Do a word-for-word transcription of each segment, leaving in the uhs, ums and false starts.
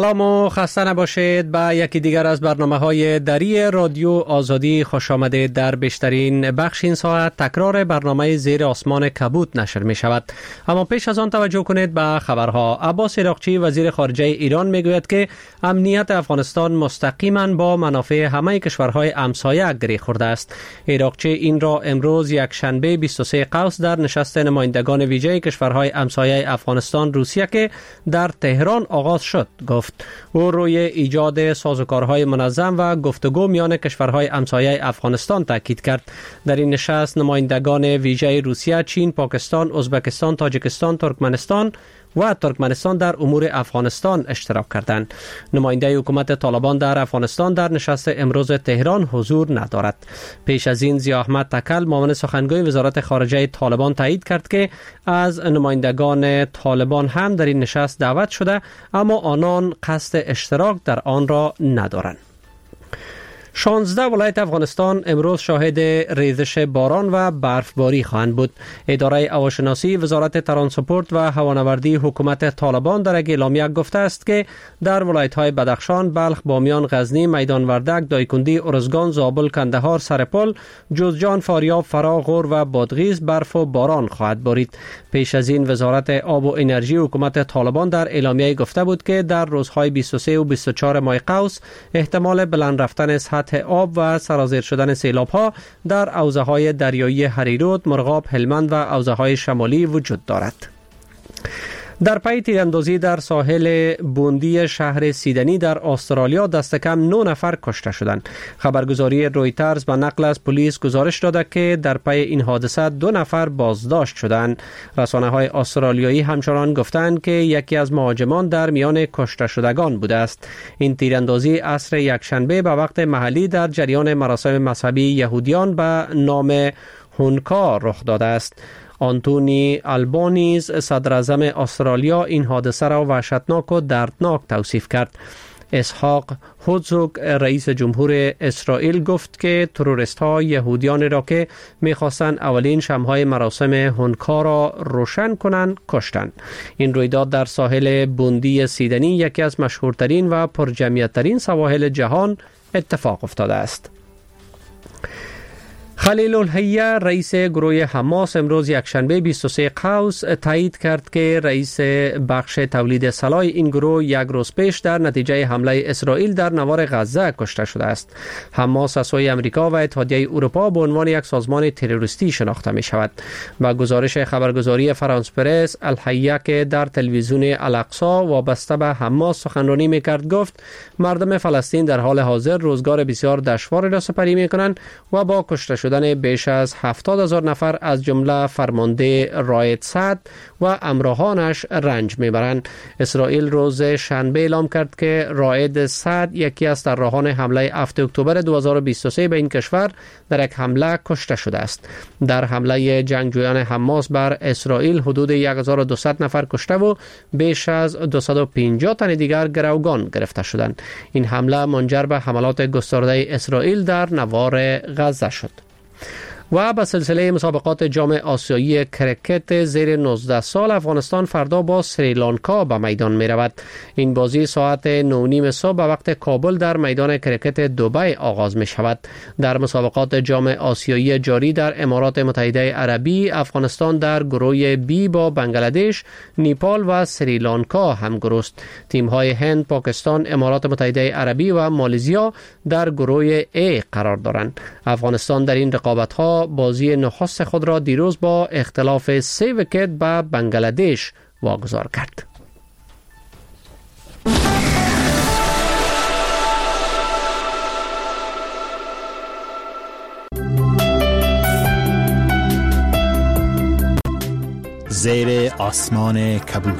سلام و خسته نباشید. به یکی دیگر از برنامه‌های دری رادیو آزادی خوش آمدید. در بیشترین بخش این ساعت تکرار برنامه زیر آسمان کبود نشر می شود. اما پیش از آن توجه کنید به خبرها. عباس عراقچی وزیر خارجه ایران می گوید که امنیت افغانستان مستقیما با منافع همه کشورهای همسایه گره خورده است. عراقچی این را امروز یک شنبه بیست و سه قوس در نشست نمایندگان ویژه کشورهای همسایه افغانستان روسیه که در تهران آغاز شد گفت. او روی ایجاد سازوکارهای منظم و گفتگو میان کشورهای همسایه افغانستان تاکید کرد. در این نشست نمایندگان ویژه روسیه، چین، پاکستان، ازبکستان، تاجیکستان، ترکمنستان و ترکمنستان در امور افغانستان اشتراک کردند. نماینده حکومت طالبان در افغانستان در نشست امروز تهران حضور ندارد. پیش از این ضیاء احمد تکل معاون سخنگوی وزارت خارجه طالبان تایید کرد که از نمایندگان طالبان هم در این نشست دعوت شده اما آنان قصد اشتراک در آن را ندارند. شانزده ولایت افغانستان امروز شاهد ریزش باران و برفباری خواهند بود. اداره هواشناسی وزارت ترانسپورت و هوانوردی حکومت طالبان در یک اعلامیه گفته است که در ولایت‌های بدخشان، بلخ، بامیان، غزنی، میدان وردک، دایکندی، ارزگان، زابل، کندهار، سرپل، جوزجان، فاریاب، فرا، غور و بادغیس برف و باران خواهد بارید. پیش از این وزارت آب و انرژی حکومت طالبان در اعلامیه گفته بود که در روزهای بیست و سه و بیست و چهار ماه قوس احتمال بلند رفتن سطح آب و سرازیر شدن سیلاب‌ها در حوزه‌های دریایی هریرود، مرغاب، هلمند و حوزه‌های شمالی وجود دارد. در پی تیراندازی در ساحل بوندی شهر سیدنی در استرالیا دست کم نه نفر کشته شدند. خبرگزاری رویترز به نقل از پلیس گزارش داده که در پی این حادثه دو نفر بازداشت شدند. رسانه‌های استرالیایی همچنان گفتند که یکی از مهاجمان در میان کشته شدگان بوده است. این تیراندازی عصر یکشنبه به وقت محلی در جریان مراسم مذهبی یهودیان به نام هونکا رخ داده است. آنتونی آلبانیز صدر اعظم استرالیا این حادثه را وحشتناک و دردناک توصیف کرد. اسحاق هرزوگ رئیس جمهور اسرائیل گفت که تروریست ها یهودیان را که می‌خواستند اولین شمهای مراسم هونکا را روشن کنند کشتند. این رویداد در ساحل بوندی سیدنی یکی از مشهورترین و پرجمعیت‌ترین سواحل جهان اتفاق افتاده است. خلیل الحیه رئیس گروه حماس امروز یکشنبه بیست و سه قوس تایید کرد که رئیس بخش تولید سلاح این گروه یک روز پیش در نتیجه حمله اسرائیل در نوار غزه کشته شده است. حماس از سوی امریکا و اتحادیه اروپا به عنوان یک سازمان تروریستی شناخته می شود. با گزارش خبرگزاری فرانس پرس، الحیه که در تلویزیون الاقصا وابسته به حماس سخنرانی می کرد گفت مردم فلسطین در حال حاضر روزگار بسیار دشواری را سپری می کنند و با کشته شدن بیش از هفتاد هزار نفر از جمله فرمانده رائد سعد و امراهانش رنج میبرند. اسرائیل روز شنبه اعلام کرد که رائد سعد یکی از طراحان حمله هفتم اکتبر دو هزار و بیست و سه به این کشور در یک حمله کشته شده است. در حمله جنگجویان حماس بر اسرائیل حدود هزار و دویست نفر کشته و بیش از دویست و پنجاه تن دیگر گروگان گرفته شدند. این حمله منجر به حملات گسترده اسرائیل در نوار غزه شد. و به سلسله مسابقات جام آسیایی کرکت زیر نوزده سال افغانستان فردا با سریلانکا به میدان می رود. این بازی ساعت نه و نیم صبح به وقت کابل در میدان کرکت دبی آغاز می شود. در مسابقات جام آسیایی جاری در امارات متحده عربی افغانستان در گروه بی با بنگلادش، نیپال و سریلانکا همگروه است. تیم های هند، پاکستان، امارات متحده عربی و مالزیا در گروه ای قرار دارند. افغانستان در این رقابت ها بازی نخست خود را دیروز با اختلاف سه ویکت به بنگلادش واگذار کرد. زیر آسمان کبود.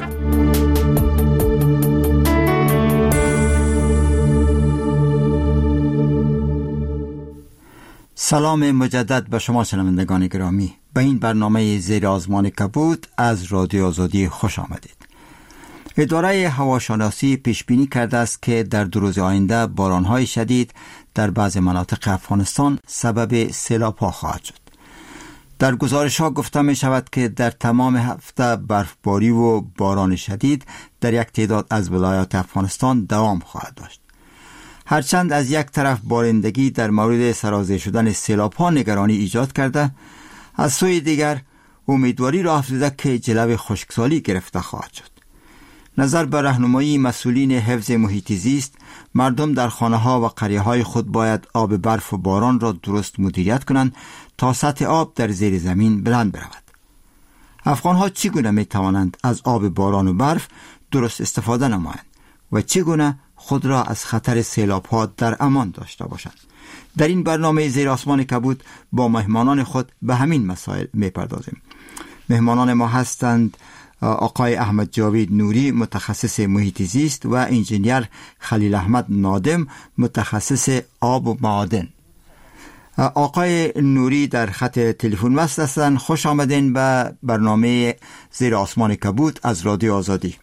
سلام مجدد به شما شنوندگان گرامی. به این برنامه زیر آسمان کبود از رادیو آزادی خوش آمدید. اداره هواشناسی پیش بینی کرده است که در دو روز آینده باران‌های شدید در بعض مناطق افغانستان سبب سیلاب‌ها خواهد شد. در گزارش ها گفته می شود که در تمام هفته برفباری و باران شدید در یک تعداد از ولایات افغانستان دوام خواهد داشت. هرچند از یک طرف بارندگی در مورد سرازیر شدن سیلاب ها نگرانی ایجاد کرده، از سوی دیگر امیدواری را افزوده که جلو خشکسالی گرفته خواهد شد. نظر به راهنمایی مسئولین حفظ محیط زیست، مردم در خانه ها و قریه های خود باید آب برف و باران را درست مدیریت کنند تا سطح آب در زیر زمین بلند برود. افغان ها چگونه می توانند از آب باران و برف درست استفاده نمایند و چگونه خود را از خطر سیلاب ها در امان داشته باشند؟ در این برنامه زیر آسمان کبود با مهمانان خود به همین مسائل می پردازیم. مهمانان ما هستند آقای احمد جاوید نوری، متخصص محیط زیست، و انجینیر خلیل احمد نادم، متخصص آب و معادن. آقای نوری در خط تلفن وصل هستند. خوش آمدین به برنامه زیر آسمان کبود از رادیو آزادی.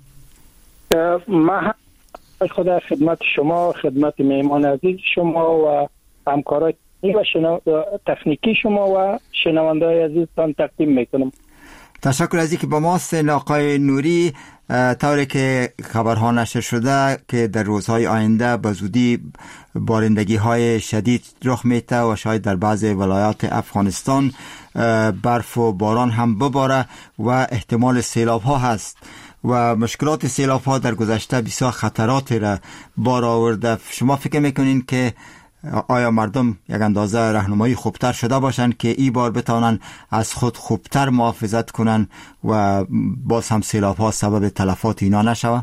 من خدا خدمت شما، خدمت مهمان عزیز شما و همکارای و شنو... تکنیکی شما و شنونده‌های عزیزتان تقدیم میکنم. تشکر از اینکه با ما هستین آقای نوری. طوری که خبرها نشر شده که در روزهای آینده به زودی بارندگی های شدید رخ میده و شاید در بعض ولایات افغانستان برف و باران هم بباره و احتمال سیلاب ها هست و مشکلات سیلاب ها در گذشته بسیار خطراتی را بار آورده. شما فکر میکنین که آیا مردم یک اندازه راهنمایی خوبتر شده باشند که این بار بتوانند از خود خوبتر محافظت کنند و باز هم سیلاب ها سبب تلفات اینا نشود؟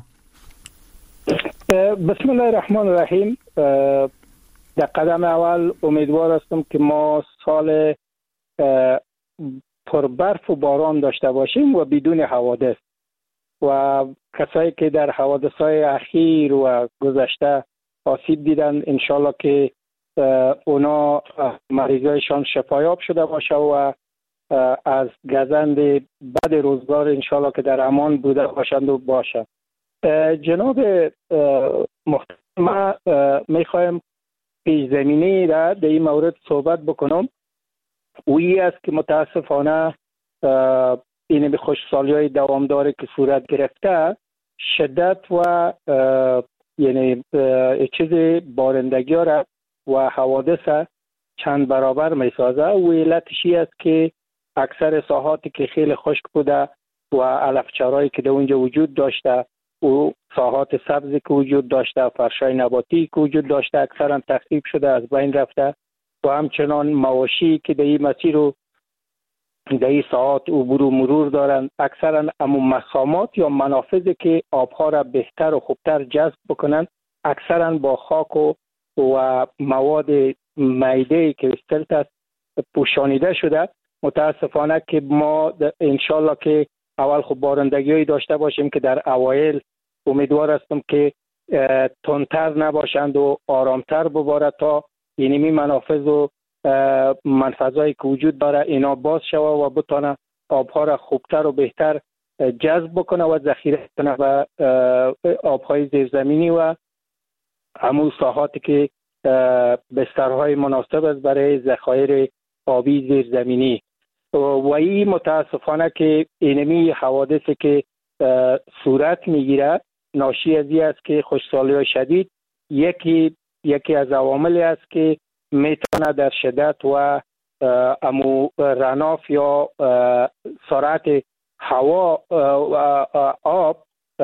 بسم الله الرحمن الرحیم. در قدم اول امیدوار هستم که ما سال پر برف و باران داشته باشیم و بدون حوادث، و کسایی که در حوادث‌های اخیر و گذشته آسیب دیدن انشالله که اونا مریضایشان شفایاب شده باشه و از گزند بد روزگار انشالله که در امان بوده باشند و باشه. جناب محترم، ما میخوایم پیش زمینه را در این مورد صحبت بکنم. اویی است که متاسفانه این به خشکسالی های دوامداری که صورت گرفته شدت و یعنی چیز بارندگی ها را و حوادث چند برابر می سازه. و علتش است که اکثر ساحاتی که خیلی خشک بوده و علفچرایی که در اونجا وجود داشته و ساحات سبزی که وجود داشته، فرشای نباتی که وجود داشته، اکثرا تخریب شده، از بین رفته، و همچنان مواشی که در این مسیر رو در این ساعات عبور و مرور دارند، اکثرا امو مسامات یا منافذی که آبها را بهتر و خوبتر جذب بکنند اکثرا با خاک و, و مواد میده که استلت است پوشانیده شده. متاسفانه که ما انشالله که اول خب بارندگی هایی داشته باشیم که در اوایل امیدوار هستم که تندتر نباشند و آرامتر بباره تا اینمی منافذ و منفذایی که وجود داره اینا باز شوه و بتانه آبها را خوبتر و بهتر جذب بکنه و ذخیره کنه و آبهای زیرزمینی و همون ساحاتی که بسترهای مناسب است برای ذخایر آبی زیرزمینی. و این متاسفانه که اینمی حوادثی که صورت میگیره ناشی از این است که خشکسالی شدید یکی یکی از عواملی است که میتونه در شدت و امو رناف یا سرعت هوا و آب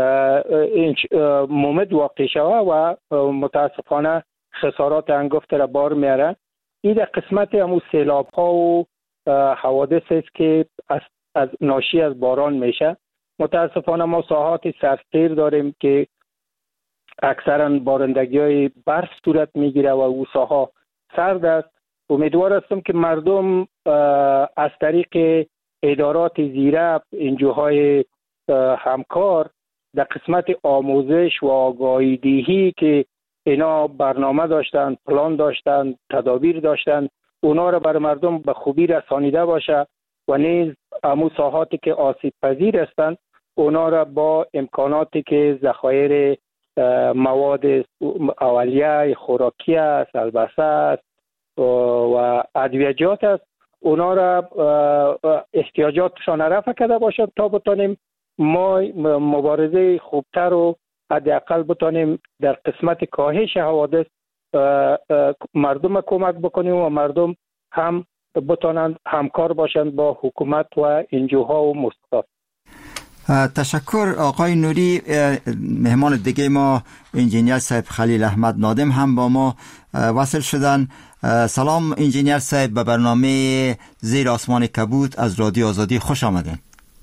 مومد واقع شوه و متاسفانه خسارات انگفت را بار میاره. این در قسمت امو سیلاب ها و حوادث است که از, از ناشی از باران میشه. متاسفانه ما ساحات سرسیر داریم که اکثرا بارندگی های برف صورت میگیره و او ساحا سرد است. امیدوار هستم که مردم از طریق ادارات زیره، انجوهای همکار در قسمت آموزش و آگاهی دهی که اینا برنامه داشتن، پلان داشتن، تدابیر داشتن، اونا را بر مردم به خوبی رسانیده باشه و نیز امو ساحاتی که آسیب پذیر هستند اونا را با امکاناتی که ذخایر مواد اولیه خوراکی است، البسه است و ادویجات است، اونا را احتیاجاتشان رفع کرده باشد تا بتانیم ما مبارزه خوبتر و حداقل بتانیم در قسمت کاهش حوادث مردم کمک بکنیم و مردم هم بتانند همکار باشند با حکومت و انجوها و مؤسسات. تشکر آقای نوری. مهمان دیگه ما انجینیر صاحب خلیل احمد نادم هم با ما وصل شدن. سلام انجینیر صاحب، به برنامه زیر آسمان کبوت از رادیو آزادی خوش آمدین.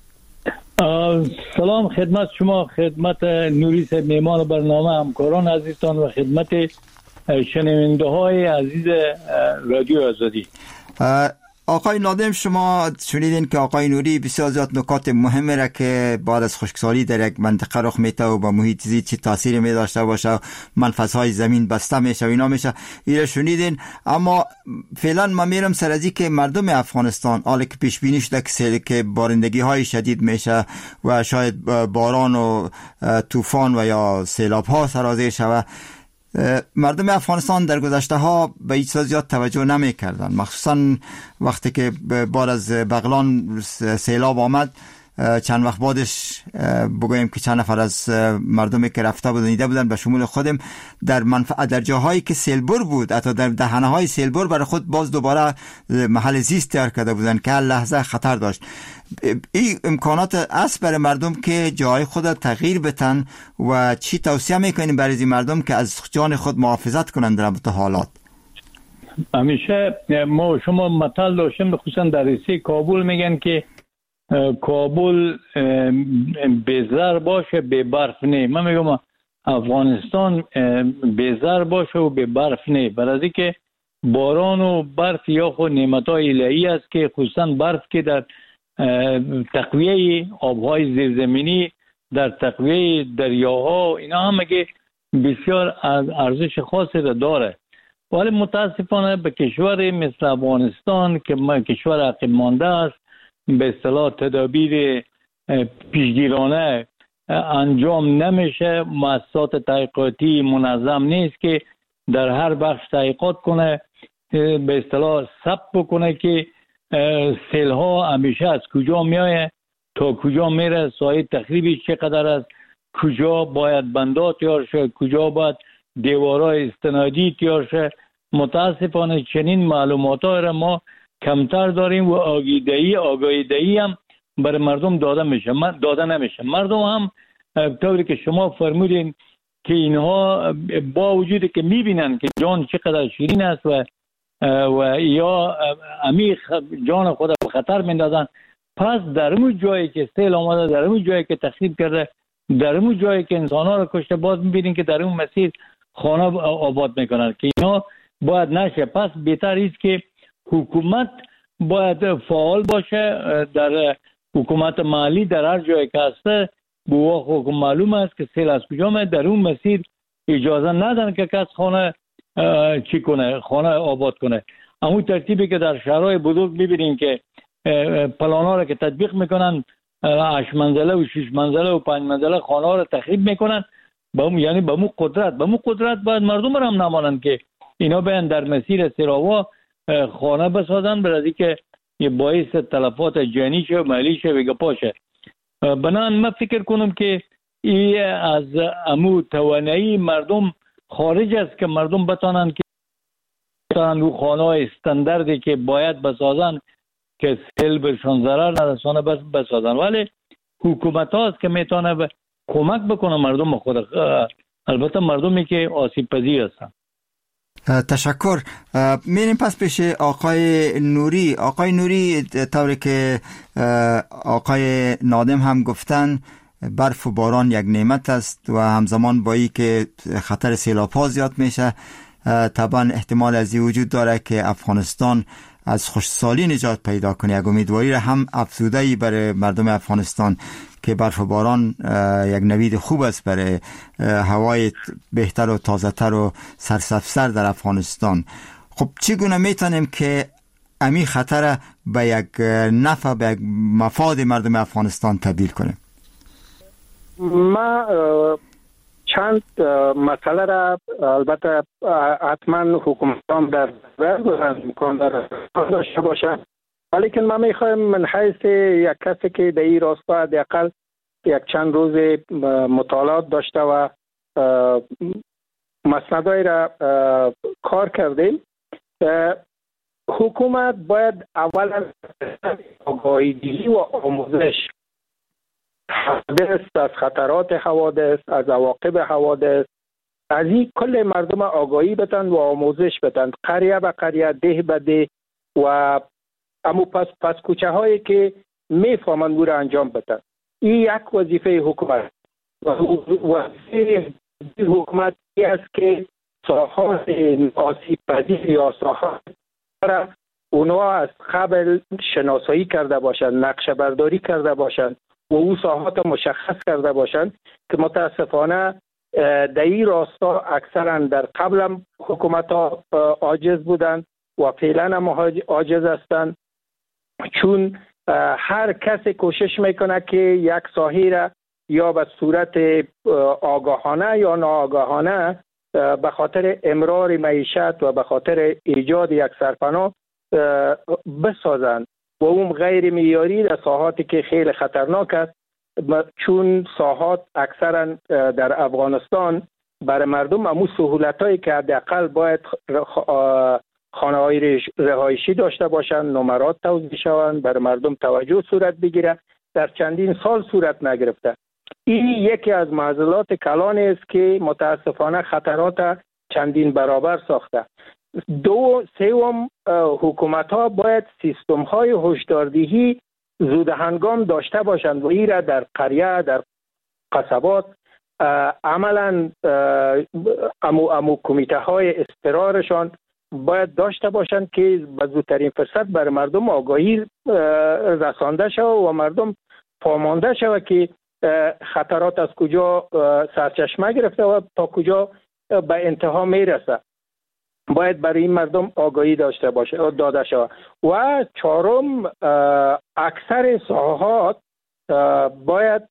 سلام خدمت شما، خدمت نوری صاحب مهمان برنامه، همکاران عزیزتان و خدمت شنونده های عزیز رادیو آزادی. آقای نادم، شما شنیدین که آقای نوری بسیار زیاد نکات مهمه را که بعد از خشکسالی در یک منطقه رخ میته و با محیط زیست چی تاثیر می داشته باشه، منفذهای زمین بسته میشه و اینا میشه، اینا شنیدین. اما فعلا ما میرم سر از که مردم افغانستان حالا که پیش بینی شده که بارندگی های شدید میشه و شاید باران و طوفان و یا سیلاب ها سرازیر شود، مردم افغانستان در گذشته ها به هیچ زیاد توجه نمی کردن، مخصوصا وقتی که بار از بغلان سیلاب آمد. چند وقت بعدش بگویم که چند نفر از مردمی که رفته بودن دیده بودن به شمول خودم در منفعه در جاهایی که سیلبر بود، حتی در دهنه های سیلبر برای خود باز دوباره محل زیست تیار کرده بودن که هر لحظه خطر داشت. این امکانات است برای مردم که جای خود تغییر بتن و چی توصیه میکنیم برای این مردم که از جان خود محافظت کنند در این حالات؟ همیشه ما شما مثال داشتیم، خصوصا در ریسه کابل میگن که کابل بیزار باشه به برف نه. من میگم افغانستان بیزار باشه و به برف نه، برای که باران و برف یا خود نعمت‌های الهی است که خصوصا برف که در تقویه آبهای زیرزمینی، در تقویه دریاها، اینا هم که بسیار ارزش خاصی را داره. ولی متاسفانه به کشور مثل افغانستان که ما کشور عقب مانده است، به اصطلاح تدابیر پیشگیرانه انجام نمیشه، مؤسسات تحقیقاتی منظم نیست که در هر بخش تحقیقات کنه، به اصطلاح ثبت بکنه که سیل ها همیشه از کجا میایه، تا کجا میره، سایه تخریبش چقدر است، کجا باید بندات تیار شه، کجا باید دیوارای استنادی تیار شه. متاسفانه چنین معلومات ها را ما کمتر داریم و آگاهی آگاهی هم برای مردم داده میشه داده نمیشه. مردم هم طوری که شما فرمودین که اینها با وجودی که میبینن که جان چقدر شیرین است و و یا عمیق جان خود به خطر میندازن، پس در اون جایی که سیل آمده، در اون جایی که تخریب کرده، در اون جایی که انسان‌ها را کشته، باز میبینین که در اون مسیر خانه آباد میکنن که اینا باید نشه. پس بهتر است که حکومت باید فعال باشه، در حکومت محلی در هر جایی که هسته بوا حکم معلوم است که سیل از کجا میاد، در اون مسیر اجازه ندن که کس خانه چی کنه، خانه آباد کنه. همون ترتیبی که در شهرهای بزرگ میبینیم که پلانا را که تطبیق میکنن، هشت منزله و شش منزله و پنج منزله خانه ها را تخریب میکنن، با هم یعنی با مو قدرت با مو قدرت باید مردم را هم نمانند که اینا بیان در مسیر سیراوا خانه بسازن، برای که یه باعث تلفات جانی شه و مالی شه و گپا شه. بنابراین من فکر کنم که این از امو توانایی مردم خارج است که مردم بتانند که بتانند او خانه های استانداردی که باید بسازن که سیل برشان ضرر نرسانه بس بسازن. ولی حکومت هاست که میتونه کمک بکنه مردم خود، البته مردمی که آسیب پذیر هستن. تشکر. میریم پس پیش آقای نوری. آقای نوری، طوری که آقای نادم هم گفتن، برف و باران یک نعمت است و همزمان با ای که خطر سیلاب ها زیاد میشه، طبعا احتمال از این وجود داره که افغانستان از خشکسالی نجات پیدا کنه. یک امیدواری را هم افزوده‌ای برای مردم افغانستان که برف و باران یک نوید خوب است برای هوای بهتر و تازه‌تر و سرسبزتر در افغانستان. خب چگونه میتونیم که امی خطر به یک نفع، به یک مفاد مردم افغانستان تبدیل کنیم؟ ما چند مسئله را البته حتما حکومتان در بر امکان داشته باشند ولیکن من میخوایم من حیث یک کسی که در این راستا حداقل یک چند روز مطالعات داشته و مسندهای را کار کردیم، حکومت باید اولا آگاهی و آموزش حوادث، از خطرات حوادث، از عواقب حوادث، از این کل مردم آگاهی بتن و آموزش بتن، قریه به قریه، ده به ده، و امو پس پس کوچه هایی که میفهمن او را انجام بتن. این یک وظیفه حکومت. وظیفه حکومت است که ساحات آسیب پذیر یا ساحات را اونا از قبل شناسایی کرده باشند، نقشه برداری کرده باشند و او ساحات مشخص کرده باشند که متاسفانه در این راستا اکثرا در قبل هم حکومت ها عاجز بودند و فعلا هم عاجز هستند، چون هر کسی کوشش میکنه که یک ساحه را یا به صورت آگاهانه یا ناآگاهانه به خاطر امرار معیشت و به خاطر ایجاد یک سرپناه بسازند و اون غیر معیاری در ساحاتی که خیلی خطرناک است، چون ساحات اکثرا در افغانستان برای مردم امو سهولتایی که حداقل باید خانه‌های رهایشی داشته باشند، نمرات توزیع شوند، برای مردم توجه صورت بگیره، در چندین سال صورت نگرفته. این یکی از معضلات کلان است که متاسفانه خطرات چندین برابر ساخته. دو سوم، حکومت ها باید سیستم های هشداردهی زود هنگام داشته باشند و این را در قریه، در قصبات عملا امو, امو کمیته های اضطرارشان باید داشته باشند که به زودترین فرصت برای مردم آگاهی رسانده شود و مردم فهمانده شود که خطرات از کجا سرچشمه گرفته و تا کجا به انتها میرسه. باید برای این مردم آگاهی داشته باشه داده شود. و چهارم، اکثر ساحات باید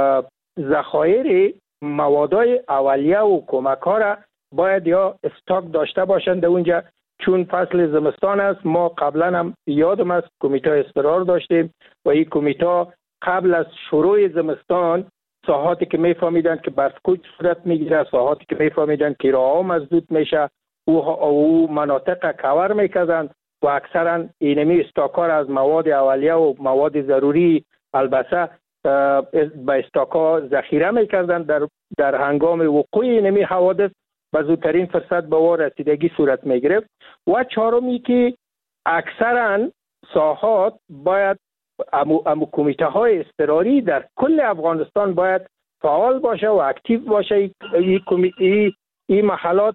ذخایر موادهای اولیه و کمک ها را باید یا استاک داشته باشند اونجا، چون فصل زمستان است. ما قبلا هم یادم است کمیته اضطرار داشتیم و این کمیته قبل از شروع زمستان ساحاتی که میفهمیدن که برفکوچ صورت میگیره، ساحاتی که میفهمیدن که راه مسدود میشه، او او مناطق کور میکردن و اکثرا اینمی استاکار از مواد اولیه و مواد ضروری البته به استاکا ذخیره میکردن در در هنگام وقوع اینمی حوادث به زودترین فرصت به وار رسیدگی صورت میگرفت. و چهارمی که اکثرا ساحات باید امو, امو کمیته های اضطراری در کل افغانستان باید فعال باشه و اکتیو باشه. این ای, ای محلات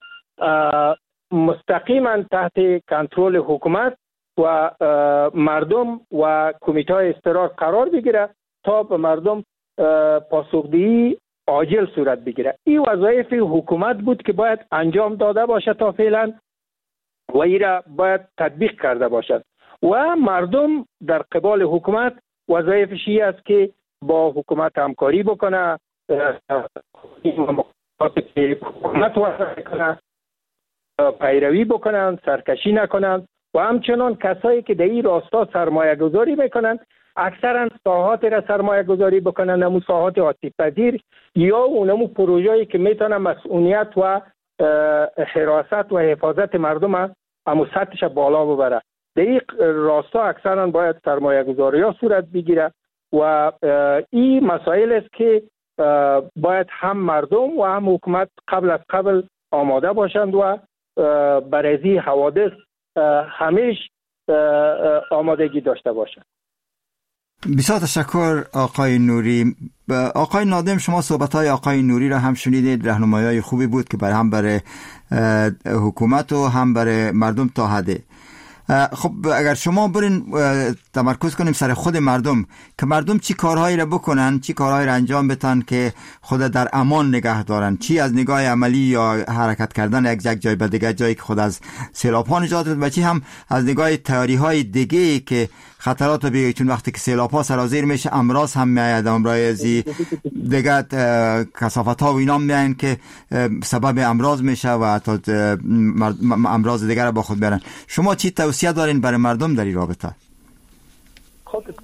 مستقیما تحت کنترل حکومت و مردم و کمیته های اضطرار قرار بگیره تا به مردم پاسخدهی عاجل صورت بگیره. این وظایف حکومت بود که باید انجام داده باشه تا فعلا و این را باید تطبیق کرده باشد و مردم در قبال حکومت وظایفش این است که با حکومت همکاری بکنه، حکومت وظایف کنه، پیروی بکنن، سرکشی نکنن و همچنان کسایی که در این راستا سرمایه گذاری میکنن اکثرا ساحات را سرمایه گذاری بکنن، نمو ساحات آسیب پذیر یا اونمو پروژه‌ای که میتونه مسئولیت و حراست و حفاظت مردم همو سطحش بالا ببره. در این راستا اکثرا باید سرمایه گذاری ها صورت بگیره و این مسائل است که باید هم مردم و هم حکومت قبل از قبل آماده باشند و برای حوادث همیشه آمادگی داشته باشند. بسیار تشکر آقای نوری. آقای نادم، شما صحبت‌های آقای نوری را هم شنیدید، راهنمایی‌های خوبی بود که برای هم برای حکومت و هم برای مردم تا حده. خب اگر شما برین تمرکز کنیم سر خود مردم که مردم چی کارهایی را بکنن، چی کارهایی را انجام بدن که خود در امان نگه دارن، چی از نگاه عملی یا حرکت کردن یک جای به دیگه جایی که خود از سیلاب ها نجات بده و چی هم از نگاه تیاری های دیگه که خطرات رو بگیره، چون وقتی که سیلاب ها سرازیر میشه امراض هم میاد، امراضی دیگه کثافت ها و اینا میان که سبب امراض میشه و تا امراض دیگر با خود برن. شما چی توصیه دارین برای مردم در این رابطه؟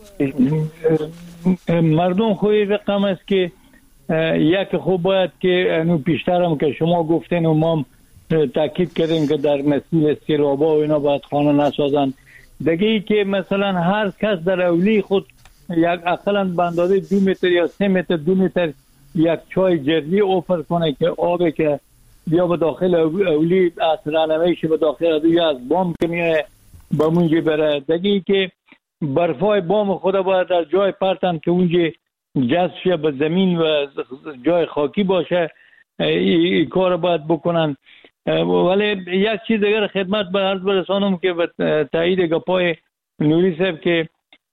مردم خوی رقم است که یک خوب باید که انو پیشترم که شما گفتین و ما تاکید کردیم که در مسئله سیلابا و اینا باید خانه نسازن. دیگه ای که مثلا هر کس در اولی خود یک اقلا بندازه دو متر یا سه متر دو متر یک چای جردی اوفر کنه که آبی که بیا به داخل اولی از رنویش به داخل دو یا از بام که میه به اونجا بره. دیگه ای که برفای بام خود باید در جای پرتن که اونجا جذب شه به زمین و جای خاکی باشه. این کار باید بکنن. ولی یک چیز دیگر خدمت به عرض برسانم که به تایید گپای نوری صاحب که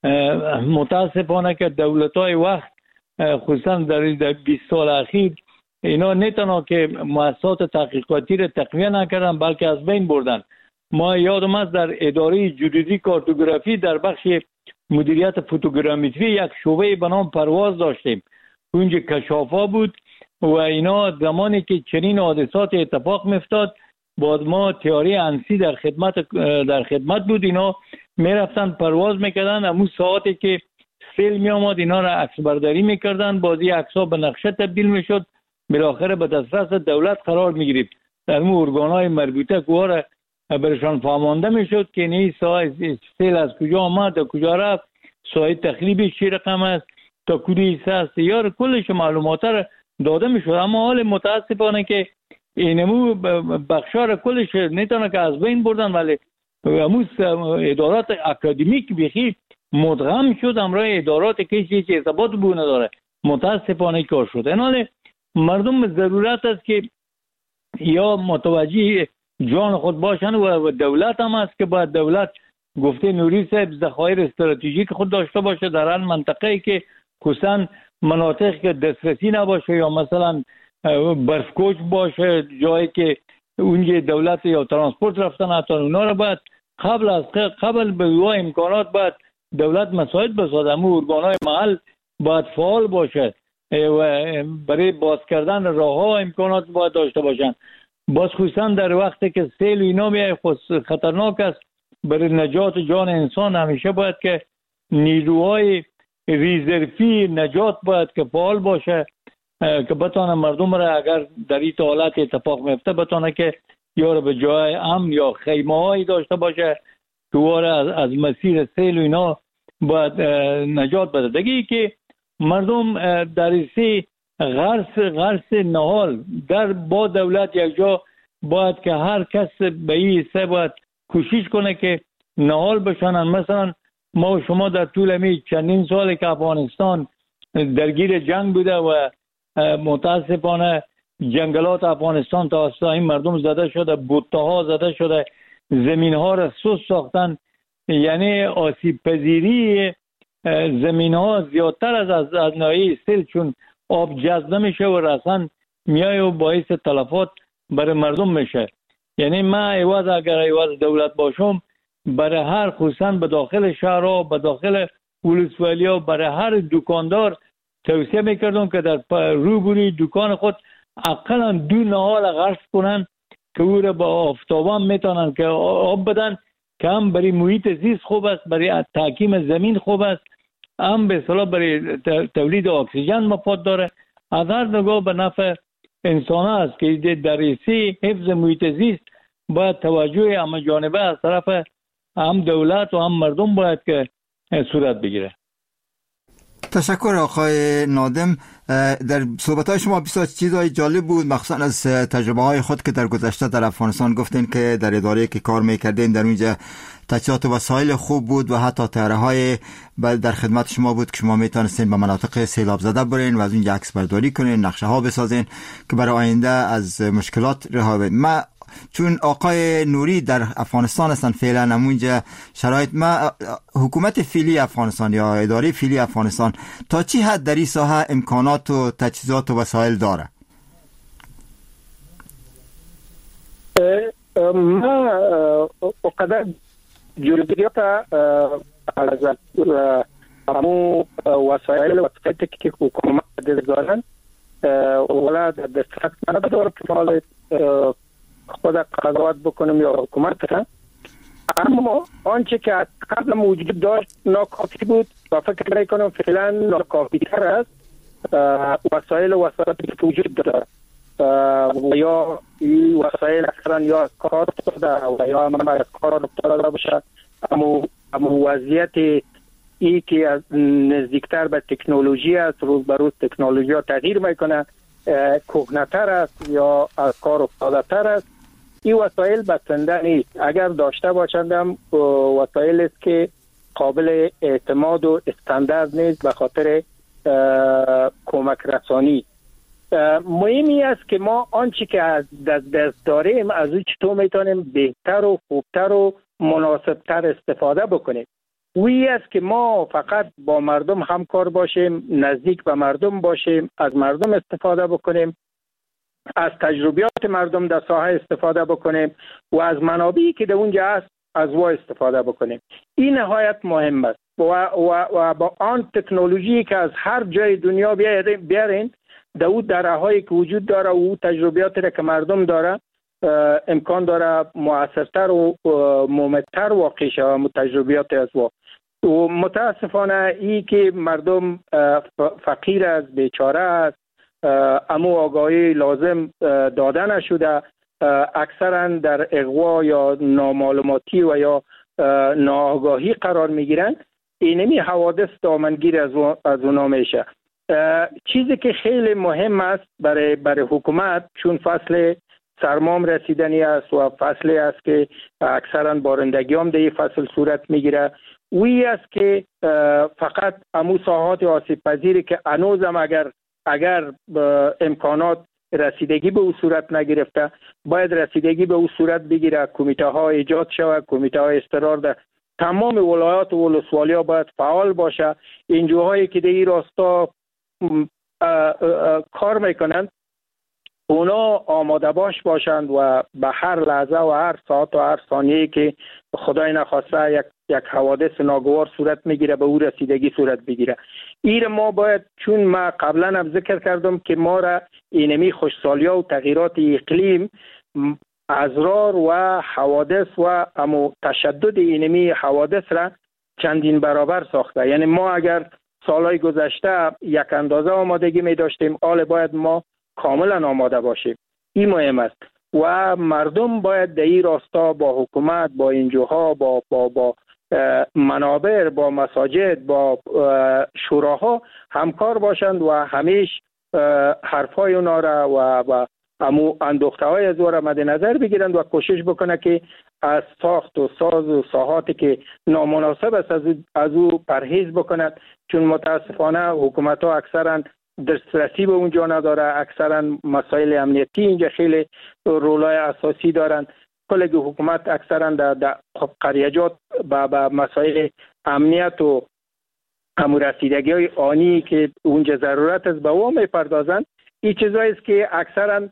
متاسفانه که دولت‌های وقت خصوصا در بیست سال اخیر اینا نه تنها که مؤسسات تحقیقاتی را تقویه نکردن بلکه از بین بردن. ما یادم است در اداره جیودزی کارتوگرافی در بخش مدیریت فوتوگرامتری یک شعبه به نام پرواز داشتیم. اونجا کشافا بود و اینا زمانی که چنین حادثات اتفاق میفتاد بعد ما تئوری انسی در خدمت در خدمت بود. اینا میرفتن پرواز میکردن، همون ساعتی که سیل میامد اینا را عکس برداری میکردن، بازی عکس‌ها به نقشه تبدیل میشد، بالاخره به دسترس دولت قرار میگرفت. در اون ارگان‌های مربوطه که برشان فهمانده میشد که این ساعت سیل از کجا آمد تا کجا رفت، ساعت تخریبش چی رقم است، تا کدوم حصه است، یا کلش معلومات را داده میشد. اما حال متاسفانه که اینمو بخشار کلش نیتونه که از بین بردن، ولی همون ادارات اکادمیک بیخی مدغم شد همراه ادارات که هیچ ارتباط بو نداره. متاسفانه کار شد. این حال مردم ضرورت است که یا متوجه جان خود باشن و دولت هم است که باید دولت گفته نوری صاحب ذخایر استراتژیک خود داشته باشه در هر منطقه‌ای که خصوصا مناطق که دسترسی نباشه یا مثلا برفکوچ باشه، جایی که اونجا دولت یا ترانسپورت رفتن حتی اونا رو باید قبل از قبل به وای امکانات باید دولت مساعد بسازه. امو ارگان‌های محل باید فعال باشه و برای باز کردن راه‌ها امکانات باید داشته باشن. باز خصوصا در وقتی که سیل اینا میای خطرناک است برای نجات جان انسان، همیشه باید که نیروهای ریزرفی نجات باید که فعال باشه که بتانه مردم را اگر در این حالت اتفاق میفته بتانه که یا را به جای امن یا خیمه هایی داشته باشه که از, از مسیر سیل و اینا باید نجات بده. دیگه ای که مردم در سی غرس غرس نهال در با دولت یک جا باید که هر کس به این حصه باید کوشش کنه که نهال بشنن. مثلا ما و شما در طول می چندین سال که افغانستان درگیر جنگ بوده و متاسفانه جنگلات افغانستان توسط این مردم زده شده، بوته ها زده شده، زمین ها را سوس ساختن. یعنی آسیب پذیری زمین ها زیادتر از از, از ناحیه سیل چون آب جذب نمیشه و رسن میای و باعث تلفات برای مردم میشه. یعنی من ایواز اگر ایواز دولت باشم برای هر خصوصا به داخل شهرها به داخل ولسوالی ها برای هر دکاندار توصیه میکردم که در روبروی دکان خود اقلا دو نهال غرس کنن که او را با آفتابان میتونن که آب بدن که هم برای محیط زیست خوب است، برای تحکیم زمین خوب است، هم به اصطلاح برای تولید اکسیژن مفاد داره. از هر نگاه به نفع انسان است که در سی حفظ محیط زیست باید توجه همه جانبه از طرف هم دولت و هم مردم باید که صورت بگیره. تشکر آقای نادم. در صحبت‌های شما بسیار چیزای جالب بود، مخصوصا از تجربه های خود که در گذشته در افغانستان گفتین که در اداره که کار میکردین در اونجا تجهیزات و وسایل خوب بود و حتی طیاره‌های در خدمت شما بود که شما میتونستین به مناطق سیلاب زده برین و از اونجا عکس برداری کنین، نقشه ها بسازین که برای آینده از مشکلات رها بشین. ما چون آقای نوری در افغانستان هستن فعلا همونجا شرایط، ما حکومت فعلی افغانستان یا اداره فعلی افغانستان تا چی حد در این ساحه امکانات و تجهیزات و وسایل داره؟ ما وقدر جلوگیریات از همون وسایل و تکنیکی که حکومت دارن ولا دسترس نداره که حال خود قضاوت بکنم یا حکومت کنم. اما آنچه که از قبل موجود داشت ناکافی بود و فکر میکنم فعلا ناکافی تر است. وسایل و وسایلی که وجود داره و یا این وسایل اکثرا یا از کار افتاده و یا هم از کار افتاده باشه، اما اما وضعیت ای که از نزدیکتر به تکنولوژی است، روز به روز تکنولوژی ها تغییر میکنه، کهنه‌تر است یا از کار افتاده تر است. این وسایل بسنده نیست. اگر داشته باشند هم وسایل است که قابل اعتماد و استاندارد نیست به خاطر کمک رسانی. مهمی است که ما آنچه که از دست دست داریم از او چطور میتونیم بهتر و خوبتر و مناسبتر استفاده بکنیم. وی است که ما فقط با مردم همکار باشیم، نزدیک به مردم باشیم، از مردم استفاده بکنیم، از تجربیات مردم در ساحه استفاده بکنیم و از منابعی که در اونجا هست از وا استفاده بکنیم. این نهایت مهم است و, و, و با آن تکنولوژی که از هر جای دنیا بیارین در اون درهایی که وجود داره و اون تجربیاتی را که مردم داره امکان داره مؤثرتر و مهمتر واقع شود تجربیات از وا. و متاسفانه ای که مردم فقیر است، بیچاره است، اما آگاهی لازم داده نشده، اکثرا در اغوا یا نامعلوماتی و یا ناآگاهی قرار میگیرن. اینمی حوادث دامنگیر از از اونا میشه. چیزی که خیلی مهم است برای برای حکومت، چون فصل سرمام رسیدنی است و فصلی است که اکثرا بارندگی هم در این فصل صورت میگیره، وی است که فقط امو ساحات آسیب پذیری که هنوزم اگر اگر امکانات رسیدگی به او صورت نگرفته باید رسیدگی به او صورت بگیره. کمیته ها ایجاد شود، کمیته های استقرار در تمام ولایات و ولسوالی ها باید فعال باشه. انجوهایی که در این راستا کار میکنند اونا آماده باش باشند و به هر لحظه و هر ساعت و هر ثانیه که خدای نخواسته یک یک حوادث ناگوار صورت میگیره به او رسیدگی صورت بگیره. این ما باید، چون ما قبلا هم ذکر کردم که ما را اینمی خوشسالیا و تغییرات اقلیم ازرار و حوادث و امو تشدد اینمی حوادث را چندین برابر ساخته. یعنی ما اگر سالهای گذشته یک اندازه آمادگی می داشتیم، حال باید ما کاملا آماده باشیم. این مهم است و مردم باید در این راستا با حکومت، با انجوها، با با با منابر، با مساجد، با شوراها همکار باشند و همیش حرفای اونا را و و امو اندوخته های از او را مد نظر بگیرند و کوشش بکنه که از ساخت و ساز و ساحاتی که نامناسب است از او, از او پرهیز بکند. چون متاسفانه حکومت ها اکثرا دسترسی به اونجا نداره، اکثرا مسائل امنیتی اینجا خیلی رولای اساسی دارند. کل حکومت اکثرا در, در قریجات با, با مسائل امنیت و امور رسیدگی های آنی که اونجا ضرورت است به او میپردازند. این چیزایی است که اکثرا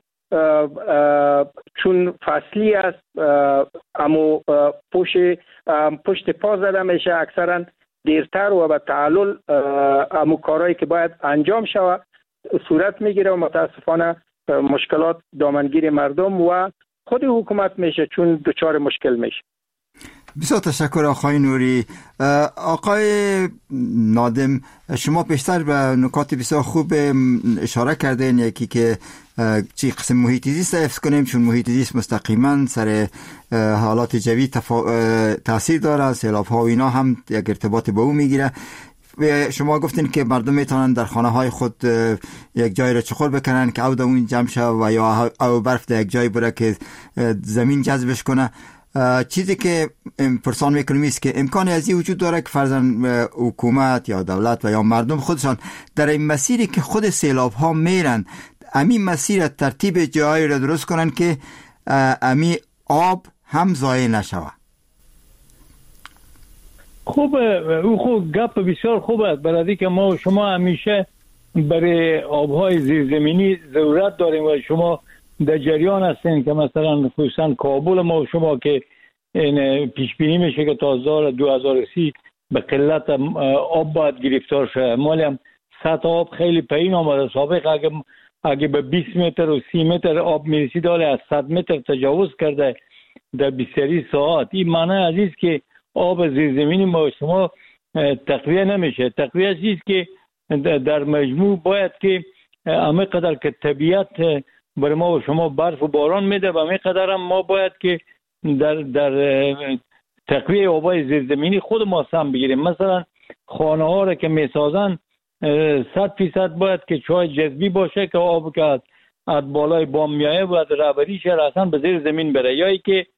چون فصلی است اما پشت پشت پا زده میشه، اکثرا دیرتر و به تعلل امو کارهایی که باید انجام شود صورت میگیره و متاسفانه مشکلات دامنگیر مردم و خود حکومت میشه چون دچار مشکل میشه. بسیار تشکر آقای نوری. آقای نادم، شما پیشتر به نکات بسیار خوب اشاره کردین. یکی که چی قسم محیط زیست حفظ کنیم، چون محیط زیست مستقیما سر حالات جوی تفا... تاثیر داره، سیلاب ها و اینا هم یک ارتباط با او میگیره. شما گفتین که مردم میتونن در خانه های خود یک جای را چخور بکنن که او در اون جمع شد و یا او برف در یک جای بره که زمین جذبش کنه. چیزی که پرسان میکنیم است که امکان از این وجود داره که فرضاً حکومت یا دولت و یا مردم خودشان در این مسیری که خود سیلاب ها میرن، امی مسیر ترتیب جایی را درست کنن که امی آب هم ضایع نشود. خوبه، او خوب گپ بسیار خوب است، برای که ما شما همیشه برای آبهای زیرزمینی ضرورت داریم و شما در جریان هستین که مثلا خصوصا کابل ما و شما که این پیش بینی میشه که تا دو هزار و سی به قلت آب باید گرفتار شه. مالی هم سطح آب خیلی پایین آمده. سابق اگه اگه به بیست متر و سی متر آب میرسید، حالا از صد متر تجاوز کرده در بیست ساعت. این معنی عزیز که آب زیرزمینی ما شما تقویه نمیشه. تقویه چیست که در مجموع باید که همه قدر که طبیعت برای ما و شما برف و باران میده و همه قدر هم ما باید که در در تقویه آبای زیرزمینی خود ما سهم بگیریم. مثلا خانه ها را که میسازن صد فیصد باید که چای جذبی باشه که آب که از از بالای بام میایه و از رهبریش اصلا به زیر زمین بره. یا ای که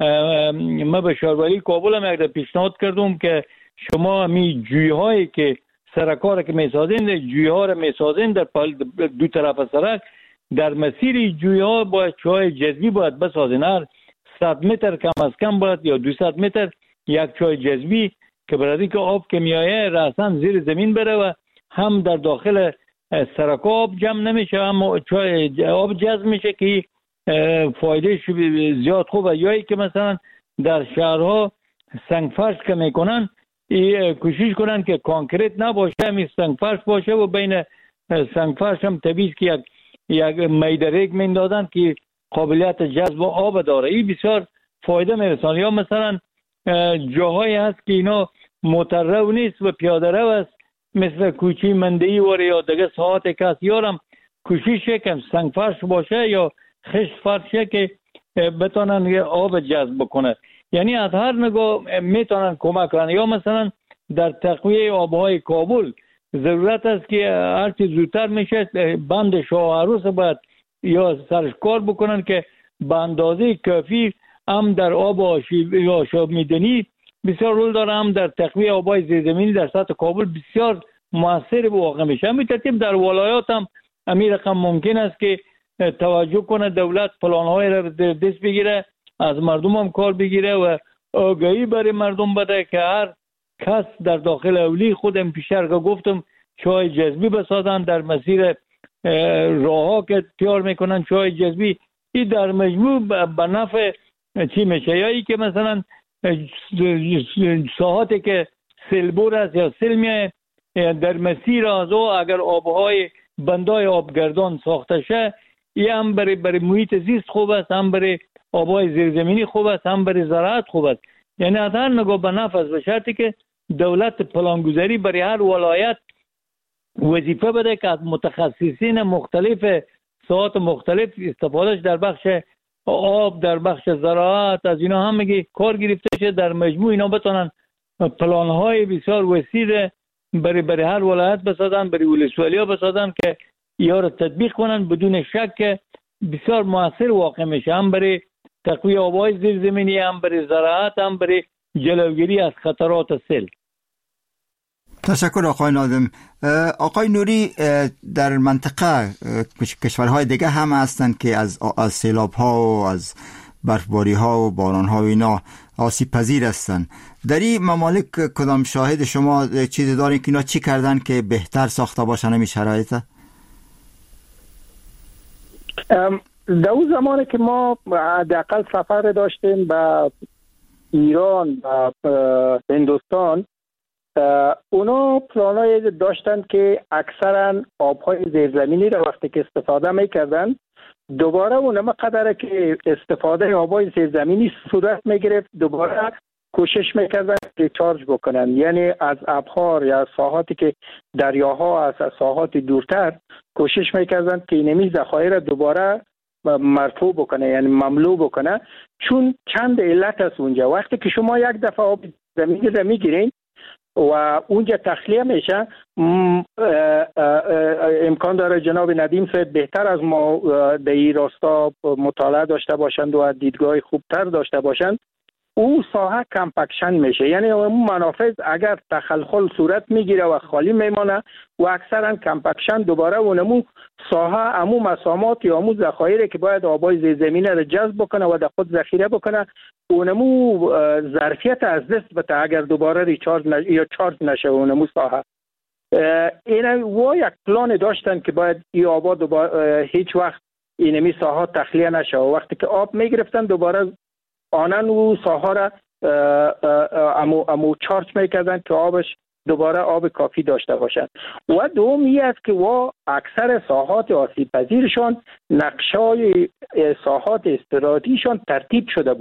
ما به شهروری کابل هم یک پیشنهاد کردم که شما می جوی هایی که سرکار که میسازین، جوی ها را میسازین در دو طرف سرک، در مسیر جوی ها باید چای جذبی باید بسازین. هر صد متر کم از کم باید یا دویست متر یک چای جذبی که برای که آب که میایه راساً زیر زمین بره و هم در داخل سرک آب جمع نمیشه، هم آب جذب میشه که فایده زیاد خوبه. یا ای که مثلا در شهرها سنگ فرش که میکنن کوشش کنن که کانکریت نباشه، همین سنگ فرش باشه و بین سنگ فرش هم طبیعی که یک یک میدرک میندازن که قابلیت جذب آب داره. این بسیار فایده میرسانه. یا مثلا جاهایی هست که اینا موتر رو نیست و پیاده رو است، مثل کوچی مندهی وره یا دیگه ساعت کس یارم کوشش کن سنگ فرش باشه یا خشت فرشه که بتونن آب جذب بکنه. یعنی از هر نگاه میتونن کمک کنن. یا مثلا در تقویه آبهای کابل ضرورت است که هرچی زودتر میشه بند شاه عروس باید یا سرش کار بکنن که به اندازه کافی هم در آب آشاب میدنی بسیار رول داره، هم در تقویه آبای زیرزمینی در سطح کابل بسیار موثر واقع میشه. همین ترتیب در ولایات هم همین رقم ممکن است که توجه کنه دولت پلان‌های را دست بگیره، از مردم هم کار بگیره و آگاهی برای مردم بده که هر کس در داخل اولی خودم پیشتر که گفتم چای جذبی بسازن در مسیر راهها که تیار میکنن چای جذبی. این در مجموع به نفع چی میشه؟ یا ای که مثلا ساحاتی که سیلبور است یا سیل میه در مسیر از او اگر آبهای بندای آبگردان ساخته شه، این هم برای برای محیط زیست خوب است، هم برای آبهای زیرزمینی خوب است، هم برای زراعت خوب است. یعنی از هر نگاه به نفع است، به شرطی که دولت پلانگذاری برای هر ولایت وظیفه بده که از متخصصین مختلف ساعات مختلف استفادهش در بخش آب، در بخش زراعت، از اینا هم میگه کار گرفته شه. در مجموع اینا بتونن پلان‌های بسیار وسیع برای برای هر ولایت بسازن، برای ولسوالی‌ها بسازن که یا را تطبیق کنن. بدون شک بسیار موثر واقع میشه، هم برای تقویه آب‌های زیرزمینی، هم برای زراعت، هم برای جلوگیری از خطرات سیل. تشکر آقای ناظم. آقای نوری، در منطقه کشورهای دیگه هم هستند که از از سیلاب ها و از برفباری ها و باران ها و اینا آسیب پذیر هستند. در این ممالک کدام شاهد شما چیزی دارین که اینا چی کردن که بهتر ساخته باشن این شرایط؟ در اون زمانی که ما حداقل سفر داشتیم به ایران و هندوستان، اونا پلانای داشتن که اکثرا آبهای زیرزمینی را وقتی که استفاده میکردن دوباره اونم قدره که استفاده آبهای زیرزمینی صورت میگرفت دوباره کوشش میکردن ریچارج بکنن. یعنی از ابحار یا ساحاتی که دریاها از ساحات دورتر کوشش میکردن که اینمی ذخایر دوباره مرفوع بکنه، یعنی مملو بکنه. چون چند علت است اونجا. وقتی که شما یک دفعه آب زمینی را میگیرین و اونجا تخلیه میشه، امکان داره جناب ندیم صاحب بهتر از ما در این راستا مطالعه داشته باشند و دیدگاه خوبتر داشته باشند. او ساحه کمپکشن میشه، یعنی اون منافذ اگر تخلخل صورت میگیره و خالی میمانه و اکثرا کمپکشن دوباره اونمو ساحه امو مسامات یا امو ذخایر که باید آبای زیرزمینی را جذب بکنه و در خود ذخیره بکنه اونمو ظرفیت از دست بده اگر دوباره ریچارج نش... یا چارج نشه اونمو ساحه. این و یک پلان داشتن که باید این آبا دوباره هیچ وقت اینمی ساحه تخلیه نشه و وقتی که آب میگرفتن دوباره آنن و ساحه را امو, امو چارج میکردن که آبش دوباره آب کافی داشته باشند. و دومی است که و اکثر ساحات آسیب پذیرشان نقشای ساحات استراتیژیشان ترتیب شده بود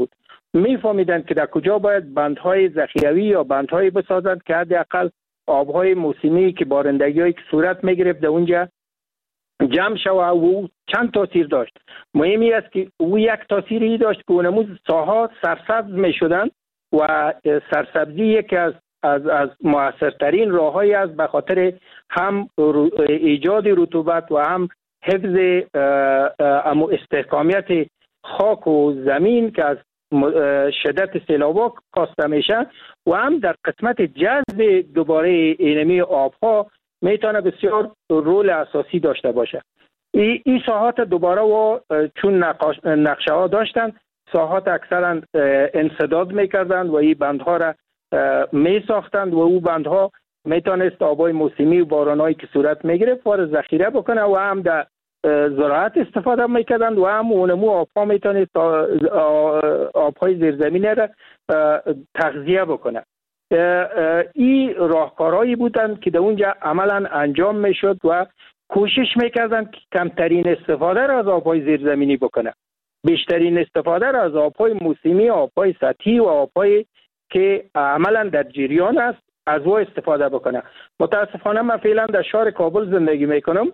میفهمیدند که در کجا باید بندهای ذخیروی یا بندهای بسازند که حداقل آبهای موسمی که بارندگی‌هایی که صورت میگرفت در اونجا جمع شود. و چند تاثیر داشت. مهمی است که او یک تاثیری داشت که اونموز ساحات سرسبز میشدند و سرسبزی یکی از از از موثرترین راههایی است به خاطر هم ایجاد رطوبت و هم حفظ استحکامیت خاک و زمین که از شدت سیلابا کاسته میشه و هم در قسمت جذب دوباره اینمی آبها میتونه بسیار رول اساسی داشته باشه. این ای ساحات دوباره و چون نقشه ها داشتن ساحات اکثرا انسداد میکردند و این بندها را می ساختند و او بندها میتونست آبای موسمی و بارانهایی که صورت میگرفت و ذخیره بکنه و هم در زراعت استفاده میکردند و هم اونمو آبها میتونست آبهای زیرزمینی را تغذیه بکنه. این راهکارهایی بودند که در اونجا عملا انجام میشد و کوشش میکردند که کمترین استفاده را از آبهای زیرزمینی بکنه، بیشترین استفاده را از آبهای موسمی، آبهای سطحی و آبهای که عملا در جریان است از او استفاده بکنه. متاسفانه من فعلا در شهر کابل زندگی میکنم.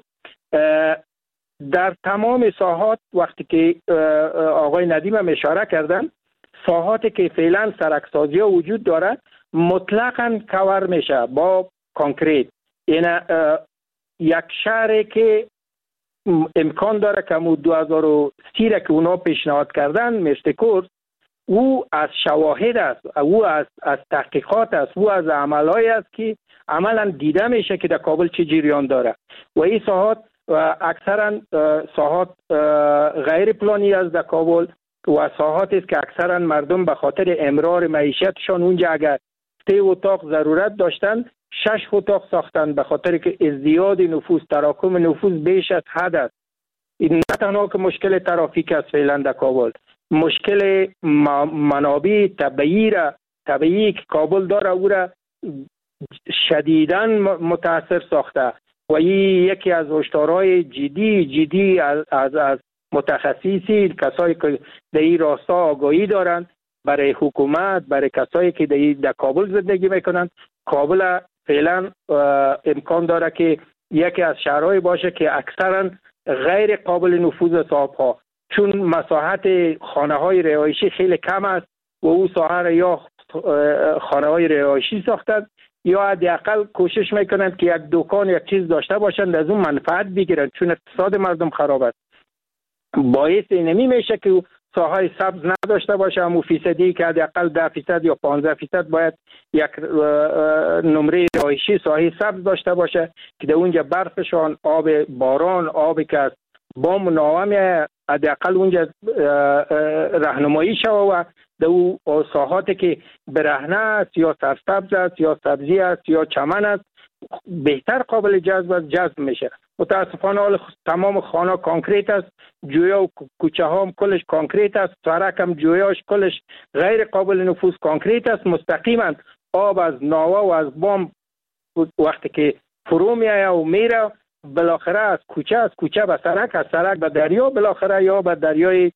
در تمام ساحات وقتی که آقای ندیم هم اشاره کردن، ساحاتی که فعلا سرکسازی ها وجود داره مطلقاً کور میشه با کانکریت. این یک شهری که امکان داره که مو دو هزار و سی را که اونا پیشنهاد کردن مشتکورس، او از شواهد است، او از از تحقیقات است، او از عملهای است که عملا دیده میشه که در کابل چه جریان داره و این ساحات اکثرا ساحات غیر پلانی است در کابل و ساحاتی است که اکثرا مردم به خاطر امرار معیشتشان اونجا اگر سه اتاق ضرورت داشتن شش اتاق ساختن به خاطر که ازدیاد نفوس، تراکم نفوس بیش از حد است. این نه تنها که مشکل ترافیک است فعلا در کابل، مشکل منابع طبیعی را طبیعی که کابل داره او را شدیداً متاثر ساخته و این یکی از هشدارهای جدی جدی از از, از متخصصین، کسایی که در این راستا آگاهی دارند برای حکومت، برای کسایی که در, در کابل زندگی میکنند. کابل فعلا امکان داره که یکی از شهرهای باشه که اکثرا غیر قابل نفوذ است آبها، چون مساحت خانه های رهایشی خیلی کم است و او ساحه یا خانه های رهایشی ساختند یا حداقل کوشش میکنند که یک دکان یک چیز داشته باشند از اون منفعت بگیرند، چون اقتصاد مردم خراب است. باعث اینمی میشه که ساحه سبز نداشته باشه، همون فیصدی که حداقل ده فیصد یا پانزده فیصد باید یک نمره رهایشی ساحه سبز داشته باشه که در اونجا برفشان، آب باران، آبی که از بام ناوام حداقل اونجا راهنمایی شوه و در او ساحاتی که برهنه است یا سرسبز است یا سبزی است یا چمن است بهتر قابل جذب است، جذب میشه. متاسفانه حال تمام خانه کانکریت است، جویا و کوچه ها هم کلش کانکریت است، سرک هم جویاش کلش غیر قابل نفوذ کانکریت است. مستقیما آب از ناوه و از بام وقتی که فرو میایه و میره بالاخره از کوچه از کوچه به سرک، از سرک به دریا، بالاخره یا به دریای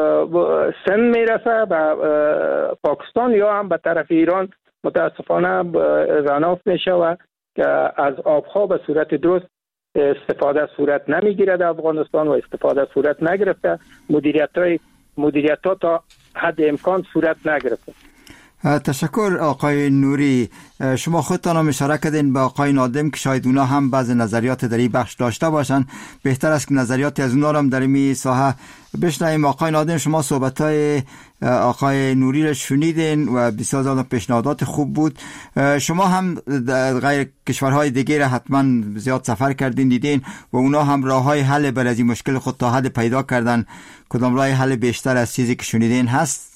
سند میرسه به پاکستان یا هم به طرف ایران متاسفانه رناف میشه و از آبها به صورت درست استفاده صورت نمیگیره در افغانستان و استفاده صورت نگرفته. مدیریت های مدیریت ها تا حد امکان صورت نگرفته. تشکر آقای نوری. شما خودتان هم اشاره کردین به آقای نادم که شاید اونا هم بعض نظریات در این بخش داشته باشن. بهتر است که نظریاتی از اونا هم در این ساحه بشنویم. آقای نادم، شما صحبت‌های آقای نوری را شنیدین و بسیار زیاد پیشنهادات خوب بود. شما هم غیر کشورهای دیگه را حتما زیاد سفر کردین، دیدین و اونا هم راههای حل برای این مشکل خود تا حد پیدا کردن. کدام راه حل بیشتر از چیزی که شنیدین هست؟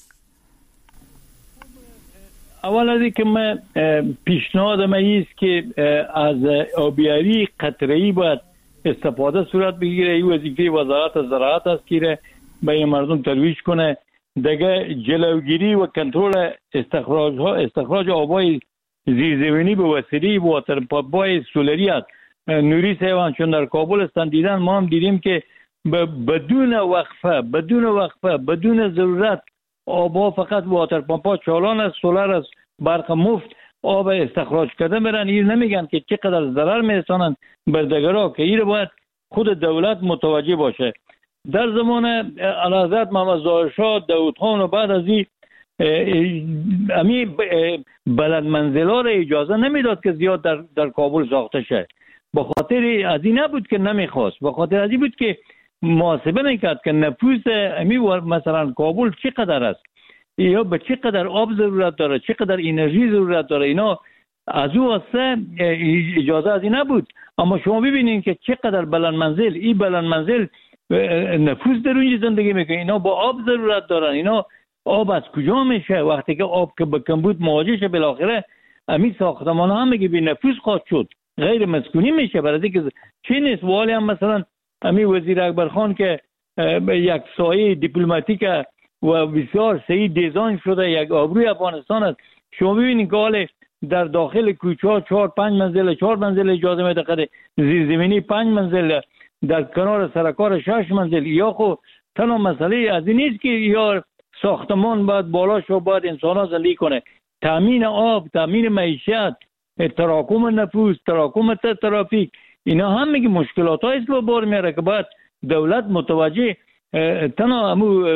اول از اینکه من پیشنهادم است که از آبیاری قطره‌ای باید استفاده صورت بگیره. این وظیفه وزارت زراعت است که به مردم ترویج کنه. دیگه جلوگیری و کنترل استخراج ها استخراج آبای زیرزمینی به وسیله واتر پمپ‌های سولری است. نوری صاحب چون در کابل هستن دیدن، ما هم دیدیم که بدون وقفه بدون وقفه بدون ضرورت آبها فقط واتر پمپا چالان است، سولار است، برق مفت آب استخراج کرده میرن. این نمیگن که چقدر ضرر میرسانند بردگرها، که این باید خود دولت متوجه باشه. در زمان اعلیحضرت محمد ظاهر شاه داود خان و بعد از این امی بلند منزلا را اجازه نمیداد که زیاد در, در کابل ساخته شه. به خاطر از این نبود که نمیخواست، به خاطر از این بود که محاسبه میکرد که نفوس امی مثلا کابل چقدر است، یا به چقدر آب ضرورت داره، چقدر انرژی ضرورت داره. اینا از او واسه اجازه از این نبود. اما شما ببینید که چقدر بلند منزل، این بلند منزل نفوس در اونجا زندگی میکنه، اینا با آب ضرورت دارن. اینا آب از کجا میشه؟ وقتی که آب که به کمبود مواجه شه بالاخره امی ساختمان ها هم میگه بی نفوس خواهد شد، غیر مسکونی میشه. برای اینکه چی نیست والی هم مثلا امی وزیر اکبر خان که یک سایه دیپلماتیک و بسیار صحیح دیزاین شده یک آبروی افغانستان است. شما ببینید که حال در داخل کوچه ها چهار پنج منزل چهار منزل اجازه میده، قد زیرزمینی پنج منزل، در کنار سرکار شش منزل. یا خو تنها مسئله از این نیست که یا ساختمان باید بالا شو باید انسان ها زندگی کنه، تامین آب، تامین معیشت، تراکم نفوس، تراکم ترافیک، اینا هم میگه مشکلات ها است به بار میاره که باید دولت متوجه تنها امو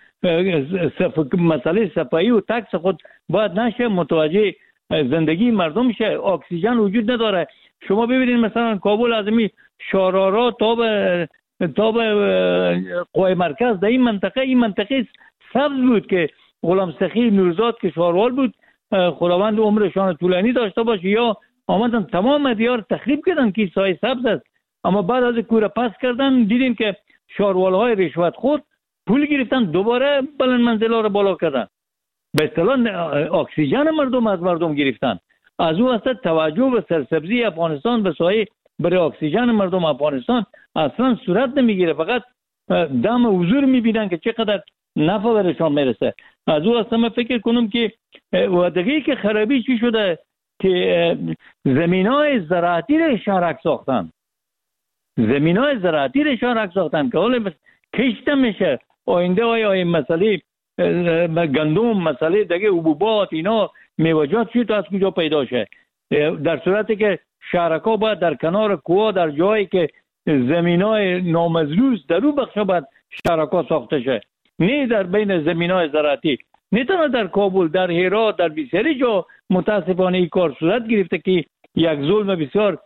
مسئله صفایی و تکس خود باید نشه، متوجه زندگی مردم شه. اکسیژن وجود نداره. شما ببینید مثلا کابل از می شارارا تا به تا به قوای مرکز در این منطقه این منطقه سبز بود که غلام سخی نورزاد که شاروال بود، خداوند عمرشان طولانی داشته باشه، یا آمدن تمام دیار تخریب کردن که سایه سبز است. اما بعد از کوره پس کردن دیدیم که شاروال های رشوت خود پول گرفتن، دوباره بلند منزلا رو بالا کردن، به اصطلاح اکسیژن مردم از مردم گرفتن. از او اصلا توجه به سرسبزی افغانستان به سایه برای اکسیژن مردم افغانستان اصلا صورت نمیگیره. فقط دم حضور میبینن که چقدر نفع برشان میرسه. از او اصلا من فکر کنم که ودقیقی که خرابی چی شده که زمین های زراعتی رو شهرک ساختن، زمین های زراعتی رو شهرک ساختن که حالا کشت میشه. آینده های های مسئله گندم، مسئله دیگه حبوبات، اینا میوجات چی تو از کجا پیدا شه؟ در صورتی که شهرکا باید در کنار کوها در جایی که زمینای نامزروز در اون بخشا باید شهرکا ساخته شه، نه در بین زمینای زراعتی. نه تنها در کابل، در هرات، در بسیاری جا متاسفانه این کار صورت گرفته که یک ظلم بسیار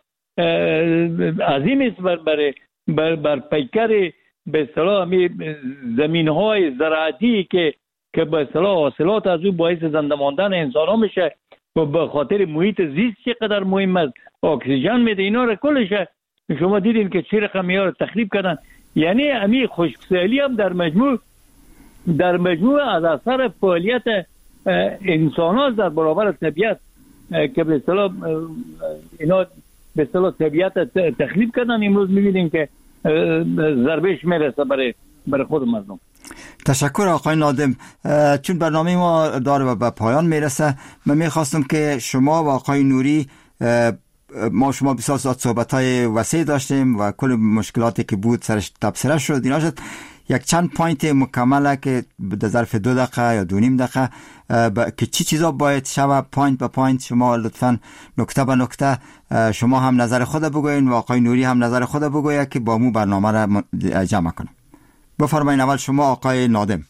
عظیم است بر بر بر, بر پیکر به اصطلاح زمینهای زراعتی که که به اصطلاح حاصلات از او باعث زنده ماندن انسان ها میشه و به خاطر محیط زیست چقدر مهم است، اکسیژن میده. اینا رو کلش شما دیدین که چه رقمی ها رو تخریب کردن. یعنی امی خشکسالی هم در مجموع در مجموع از اثر فعالیت انسان ها در برابر طبیعت که به اصطلاح اینا به اصطلاح طبیعت تخریب کردن. امروز میبینیم که ضربهش میرسه برای برای خود مردم. تشکر آقای نادم. چون برنامه ما داره و به پایان میرسه، من میخواستم که شما و آقای نوری، ما شما بسیار صحبت های وسیع داشتیم و کل مشکلاتی که بود سرش تبصره شد، اینا شد یک چند پوینت مکمله که در ظرف دو دقیقه یا دو نیم دقیقه که چی چیزا باید شوه پوینت به پوینت، شما لطفاً نکته به نکته شما هم نظر خود بگوین و آقای نوری هم نظر خود بگوید که با مو برنامه را جمع کنم. بفرمایید اول شما آقای نادم.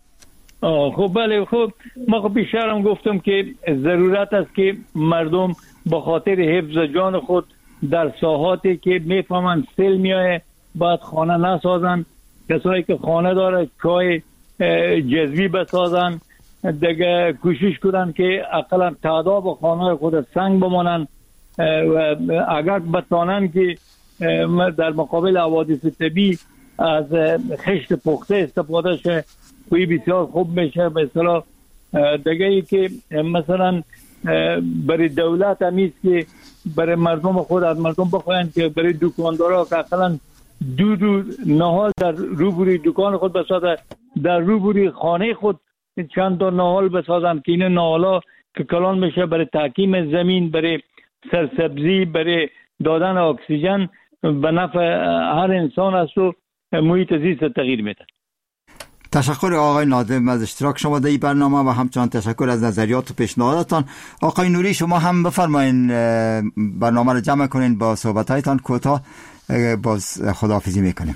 خب بله، خب ما خب بیشترم گفتم که ضرورت است که مردم با خاطر حفظ جان خود در ساحاتی که میفهمن سیل میایه باید خانه نسازن. کسایی که خانه داره چای جذبی بسازن، دیگه کوشش کنن که اقلا تعداد و خانه خود سنگ بمانن و اگر بتانن که در مقابل حوادث طبیعی از خشت پخته استفاده شه خوی بسیار خوب میشه. به اصطلاح دیگه ای که مثلا برای دولت همیست که برای مردم خود از مردم بخواین که برای دکاندارا که اقلا دو دو نهال در روبروی دکان خود بسازن، در روبروی خانه خود چند تا نهال بسازن که این نهالا که کلان میشه برای تحکیم زمین، برای سرسبزی، برای دادن اکسیژن به نفع هر انسان است و محیط زیست تغییر میده. تشکر آقای نادم از اشتراک شما در این برنامه و همچنان تشکر از نظریات و پیشنهاداتان. آقای نوری شما هم بفرمایین برنامه رو جمع کنین با صحبتایتان کوتاه، باز خداحافظی میکنیم.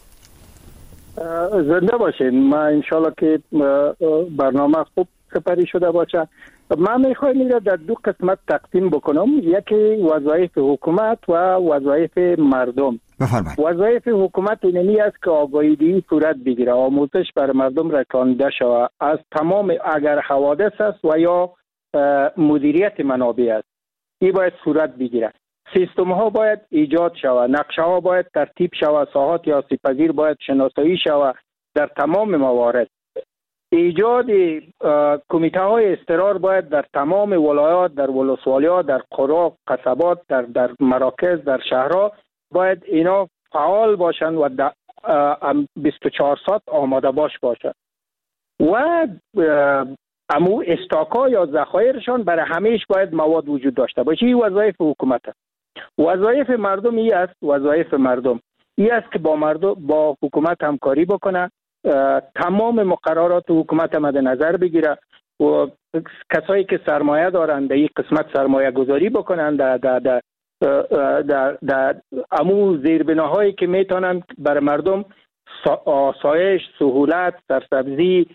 زنده باشین. ما انشالله که برنامه خوب سپری شده باشه. من میخوایم این را در دو قسمت تقسیم بکنم، یکی وظایف حکومت و وظایف مردم. بفرمایید. وظایف حکومت اینمی است که آگاهی صورت بگیره، آموزش بر مردم رسانده شود از تمام اگر حوادث است و یا مدیریت منابع است، این باید صورت بگیره. سیستم ها باید ایجاد شود، نقشه ها باید ترتیب شود، ساحات سیاسی پذیر باید شناسایی شود در تمام موارد. ایجاد کمیته های استقرار باید در تمام ولایات، در ولسوالیات، در قرا، قصبات، در در مراکز، در شهرها باید اینا فعال باشند و بیست و چهار ساعت آماده باش باشند و امو استاکا یا ذخایرشان برای همیش باید مواد وجود داشته باشه. این وظایف حکومت است. وظایف مردم این است، وظایف مردم این است که با مردم با حکومت همکاری بکنه، تمام مقررات حکومت مد نظر بگیره و کسایی که سرمایه دارند در این قسمت سرمایه گذاری بکنند در در در در, در امو زیربناهایی که میتونن برای مردم آسایش، سهولت، سرسبزی،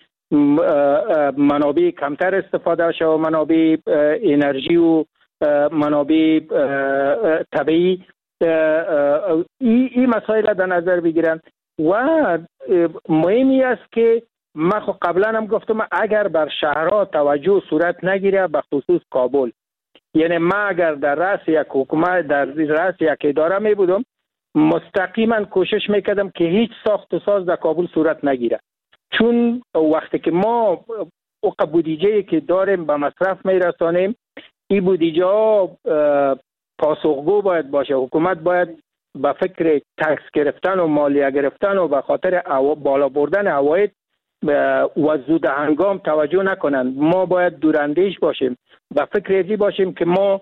منابع کمتر استفاده شود، منابع انرژی و منابع طبیعی، این ای مسائل در نظر بگیرن. و مهمی است که من خب قبلا هم گفتم اگر بر شهرها توجه صورت نگیره، به خصوص کابل، یعنی من اگر در رأس یک حکومت، در رأس یک اداره می بودم، مستقیما کوشش میکردم که هیچ ساخت و ساز در کابل صورت نگیره، چون وقتی که ما اوقع بودجه‌ای که داریم به مصرف میرسانیم، این بودجه ها پاسخگو باید باشه. حکومت باید به فکر تکس گرفتن و مالیه گرفتن و به خاطر بالا بردن عواید و زود هنگام توجه نکنند. ما باید دوراندیش باشیم، به فکر ازی باشیم که ما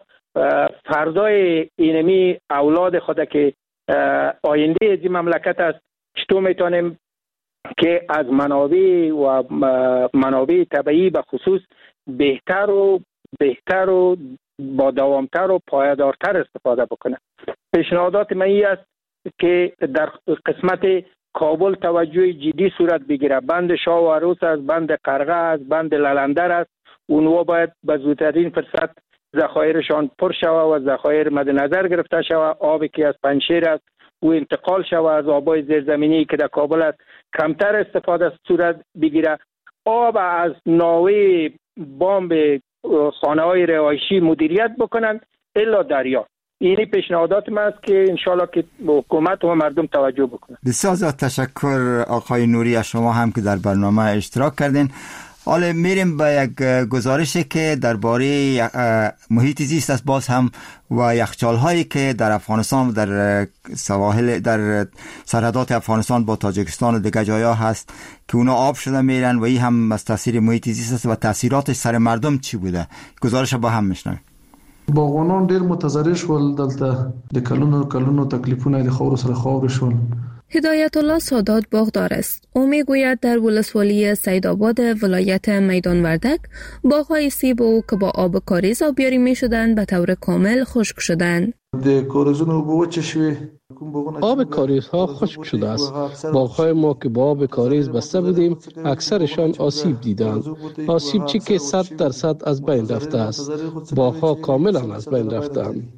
فردای اینمی اولاد خود که آینده از این مملکت است چطور میتونیم که از منابع و منابع طبیعی به خصوص بهتر و بهتر و با دوامتر و پایدارتر استفاده بکنه. پیشنهادات من این است که در قسمت کابل توجه جدی صورت بگیره. بند شاه و عروس است، بند قرغه است، بند للندر است، اونها باید به زودترین فرصت ذخایرشان پر شود و ذخایر مد نظر گرفته شود. آبی که از پنجشیر است و انتقال شود از آبای زیرزمینی که در کابل است کمتر استفاده صورت بگیره. آب از ناوه بامب خانه های رهایشی مدیریت بکنند الا دریا. اینی پیشنهادات من است که انشالله که حکومت و مردم توجه بکنند. بسیار زیاد تشکر آقای نوری از شما هم که در برنامه اشتراک کردین. حالا میریم به یک گزارشی که درباره محیط زیست است باز هم و یخچال هایی که در افغانستان و در سواحل در سرحدات افغانستان با تاجیکستان و دیگر جایا هست که اونا آب شده میرن و این هم از تاثیر محیط زیست است و تاثیراتش سر مردم چی بوده. گزارش با هم میشنویم. باغوانان ډیر متضرر شول، دلته د کلونو کلونو تکلیفونه د خاور سره خاور شول. هدایت الله سادات باغدار است. او میگوید در ولسوالی سیدآباد ولایت میدان وردک باغ‌های سیب او که با آب کاریز آبیاری می‌شدند به طور کامل خشک شدند. د کاریزونو اوبه وچې شوې. آب کاریزها خشک شده است. باغ‌های ما که با آب کاریز بسته بودیم اکثرشان آسیب دیدند. آسیب چی که صد درصد از بین رفته است. باغ‌ها کاملا از بین رفتند.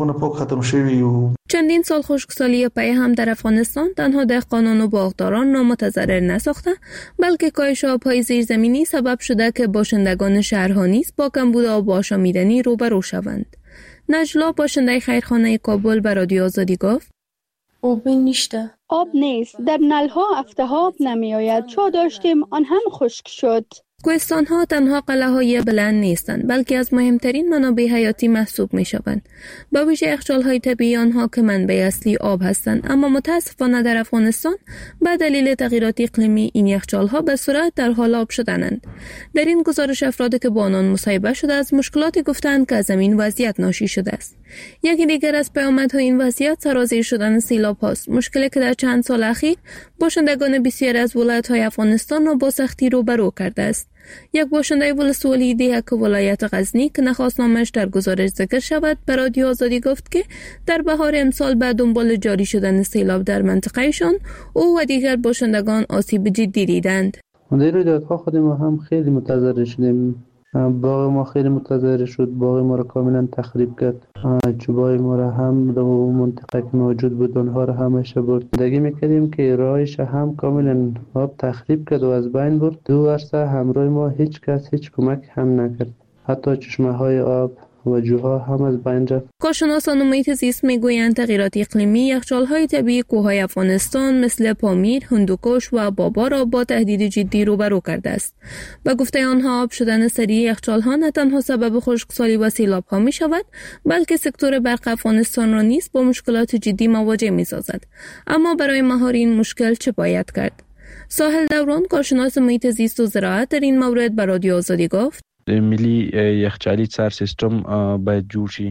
چندین سال خشکسالی پی هم در افغانستان تنها دهقانان و باغداران را متضرر نساخته، بلکه کاهش آب‌های زیرزمینی سبب شده که باشندگان شهرها نیز با کمبود آب آشامیدنی روبرو شوند. نجلا باشنده خیرخانه کابل به رادیو آزادی گفت: آب نیسته. آب نیست. در نلها هفته ها آب نمی آید. چا داشتیم آن هم خشک شد. کوهستان ها تنها قلعه‌های بلند نیستند، بلکه از مهمترین منابع حیاتی محسوب می شوند. با ویژه یخچال های طبیعی آنها که منبع اصلی آب هستند، اما متاسفانه در افغانستان به دلیل تغییرات اقلیمی این یخچال ها به سرعت در حال آب شدنند. در این گزارش افرادی که با آنان مصاحبه شده از مشکلاتی گفتند که از این وضعیت ناشی شده است. یکی دیگر از پیامدهای این وضعیت سرازیر شدن سیلاب هاست، مشکلی که در چند سال اخیر باشندگان بسیار از ولایت‌های افغانستان را با سختی روبرو کرده است. یک باشنده ولسوالی دیهک ولایت غزنی که نخواست نامش در گزارش ذکر شود به رادیو آزادی گفت که در بهار امسال به دنبال جاری شدن سیلاب در منطقهشان او و دیگر باشندگان آسیب جدی دیدند. در رویدادها خود ما هم خیلی متضرر شدیم. باغ ما خیلی متضرر شد، باغ ما را کاملا تخریب کرد. چوبای ما را هم در منطقه که موجود بود اونها را همش برد. زندگی میکردیم که راهش هم کاملا آب تخریب کرد و از بین برد. دو ورسه همراه ما هیچ کس هیچ کمک هم نکرد، حتی چشمه های آب و جوها هم از بین رفت. کارشناسان محیط زیست میگویند تغییرات اقلیمی یخچال‌های طبیعی کوههای افغانستان مثل پامیر، هندوکش و بابا را با تهدید جدی روبرو کرده است. به گفته آنها آب شدن سریع یخچال‌ها نه تنها سبب خشکسالی و سیلاب‌ها می‌شود، بلکه سکتور برق افغانستان را نیز با مشکلات جدی مواجه می‌سازد. اما برای مهار این مشکل چه باید کرد؟ ساحل دوران کارشناس محیط زیست و زراعت در این مورد به رادیو آزادی گفت: ملی یخچالی سر سیستم باید جور شي.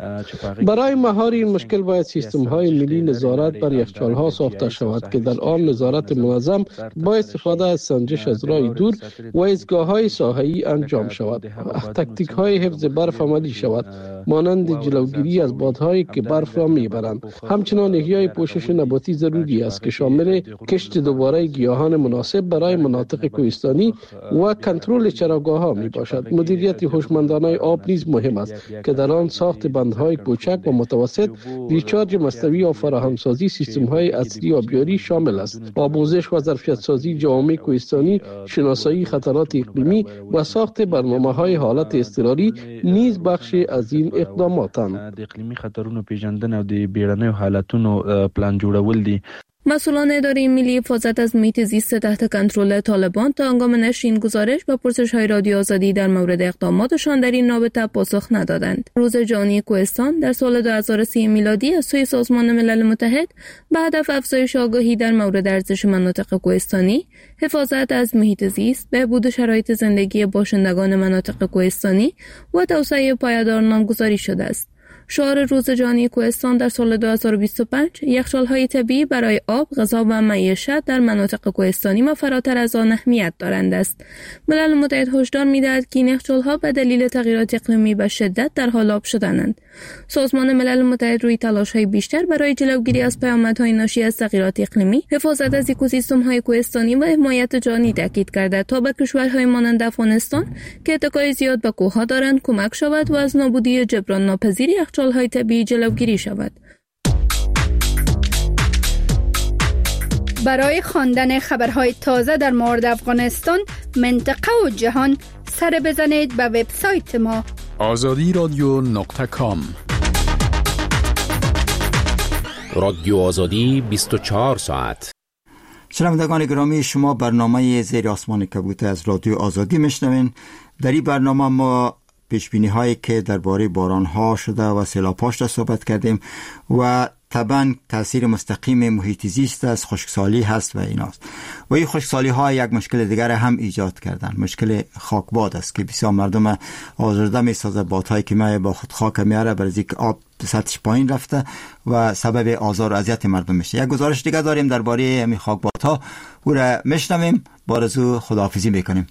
برای مهار این مشکل باید سیستم های ملی نظارت بر یخچال ها ساخته شود که در آن نظارت منظم با استفاده از سنجش از راه دور و ایستگاه های ساحه‌ای انجام شود. تکتیک های حفظ برف عملی شود، مانند جلوگیری از بادهایی که برف را میبرند. همچنان احیای پوشش نباتی ضروری است که شامل کشت دوباره گیاهان مناسب برای مناطق کوهستانی و کنترل چراگاه ها می باشد. مدیریت هوشمندانه آب نیز مهم است که در آن ساخت های کوچک و متوسط، ریچارج مصنوعی و فراهمسازی سیستم‌های عصری آبیاری شامل است. آموزش و ظرفیت سازی جوامع کوهستانی، شناسایی خطرات اقلیمی و ساخت برنامه‌های حالت اضطراری نیز بخش از این اقداماتند. د اقلیمی خطرونو پیژندن او د بیړنیو حالتونو پلان جوړول دي. مسئولان اداره ملی حفاظت از محیط زیست تحت کنترل طالبان تا هنگام نشر این گزارش به پرسش‌های رادیو آزادی در مورد اقداماتشان در این رابطه پاسخ ندادند. روز جهانی کوهستان در سال دو هزار و سی میلادی از سوی سازمان ملل متحد به هدف افزایش آگاهی در مورد ارزش مناطق کوهستانی، حفاظت از محیط زیست، بهبود شرایط زندگی باشندگان مناطق کوهستانی و توسعه پایدار نامگذاری شده است. شعار روز جهانی کوهستان در سال دو هزار و بیست و پنج یخچال‌های طبیعی برای آب، غذا و معیشت در مناطق کوهستانی و فراتر از آن اهمیت دارند است. ملل متحد هشدار می‌دهد که این یخچال‌ها به دلیل تغییرات اقلیمی به شدت در حال آب شدنند. سازمان ملل متحد روی تلاش‌های بیشتر برای جلوگیری از پیامدهای ناشی از تغییرات اقلیمی، حفاظت از اکوسیستم‌های کوهستانی و حمایت جانی تاکید کرده تا به کشورهای مانند افغانستان که اتکای زیاد به کوه‌ها دارند کمک شود و از نابودی جبران ناپذیر یخچال‌های طبیعی جلوگیری شود. برای خواندن خبرهای تازه در مورد افغانستان، منطقه و جهان سر بزنید به وبسایت ما آزادی رادیو نقطه کام. رادیو آزادی بیست و چهار ساعت. شنوندگان گرامی، شما برنامه زیر آسمان کبوت از رادیو آزادی میشنوین. در این برنامه ما پیشبینی هایی که درباره باران ها شده و سیلاب هاش را صحبت کردیم و طبعا تاثیر مستقیم محیط زیست از خشکسالی هست و ایناست. و این خشکسالی ها یک مشکل دیگر هم ایجاد کردن، مشکل خاکباد است که بسیار مردم آزرده می سازه. بادهایی که می با خود خاک میاره برای اینکه آب سطحش پایین رفته و سبب آزار و اذیت مردم میشه. یک گزارش دیگه داریم درباره همین خاکبادها، او را میشنویم. با آرزو خداحافظی میکنیم.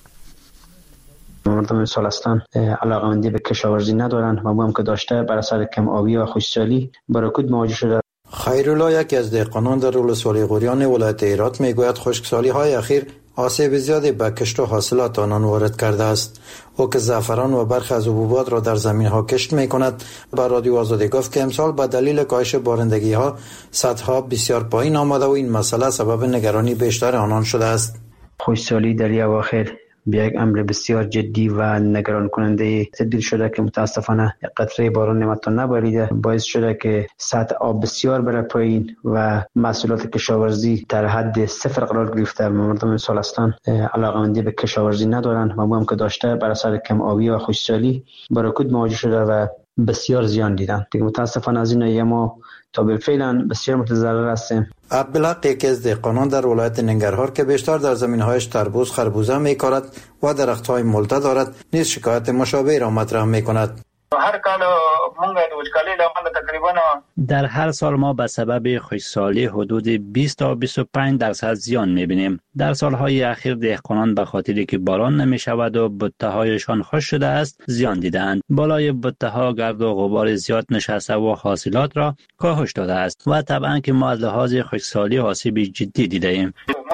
مردم سالستان علاقه‌مندی به کشاورزی ندارند و هم که داشته بر اثر کم آبی و خشکسالی با رکود مواجه شده. خیرالله، یکی از دهقانان در ولسوالی غوریان ولایت هرات میگوید خشکسالی های اخیر آسیب زیادی به کشت و حاصلات آنان وارد کرده است. او که زعفران و برخی از حبوبات را در زمین ها کشت می کند به رادیو آزادی گفت که امسال به دلیل کاهش بارندگی ها سطح ها بسیار پایین آمده و این مسئله سبب نگرانی بیشتر آنان شده است. خشکسالی در این اواخر به یک امر بسیار جدی و نگران کننده تبدیل شده که متاسفانه قطره باران نمتون نباریده، باعث شده که سطح آب بسیار بره پایین و محصولات کشاورزی در حد صفر قرار گرفته. مردم سالستان علاقه‌مندی به کشاورزی ندارند و هم که داشته بر اثر کم آبی و خشکسالی با رکود مواجه شده و بسیار زیان دیدن. دیگه متاسفانه از این ما تا بالفعل بسیار متضرر هستیم. عبدالحق، یکی از دهقانان در ولایت ننگرهار که بیشتر در زمین‌هایش تربوز خربوزه می‌کارد و درخت‌های ملته دارد، نیز شکایت مشابه را مطرح می‌کند. هر کال مونږ د وچکالی لامل تقریبا در هر سال ما به سبب خشکسالی حدود بیست تا بیست و پنج درصد زیان می‌بینیم. در سالهای اخیر دهقانان به خاطری که باران نمی‌شود و بته‌هایشان خشک شده است زیان دیدند. بالای بته‌ها گرد و غبار زیاد نشسته و حاصلات را کاهش داده است و طبعا که ما از لحاظ خشکسالی آسیب جدی دیده‌ایم.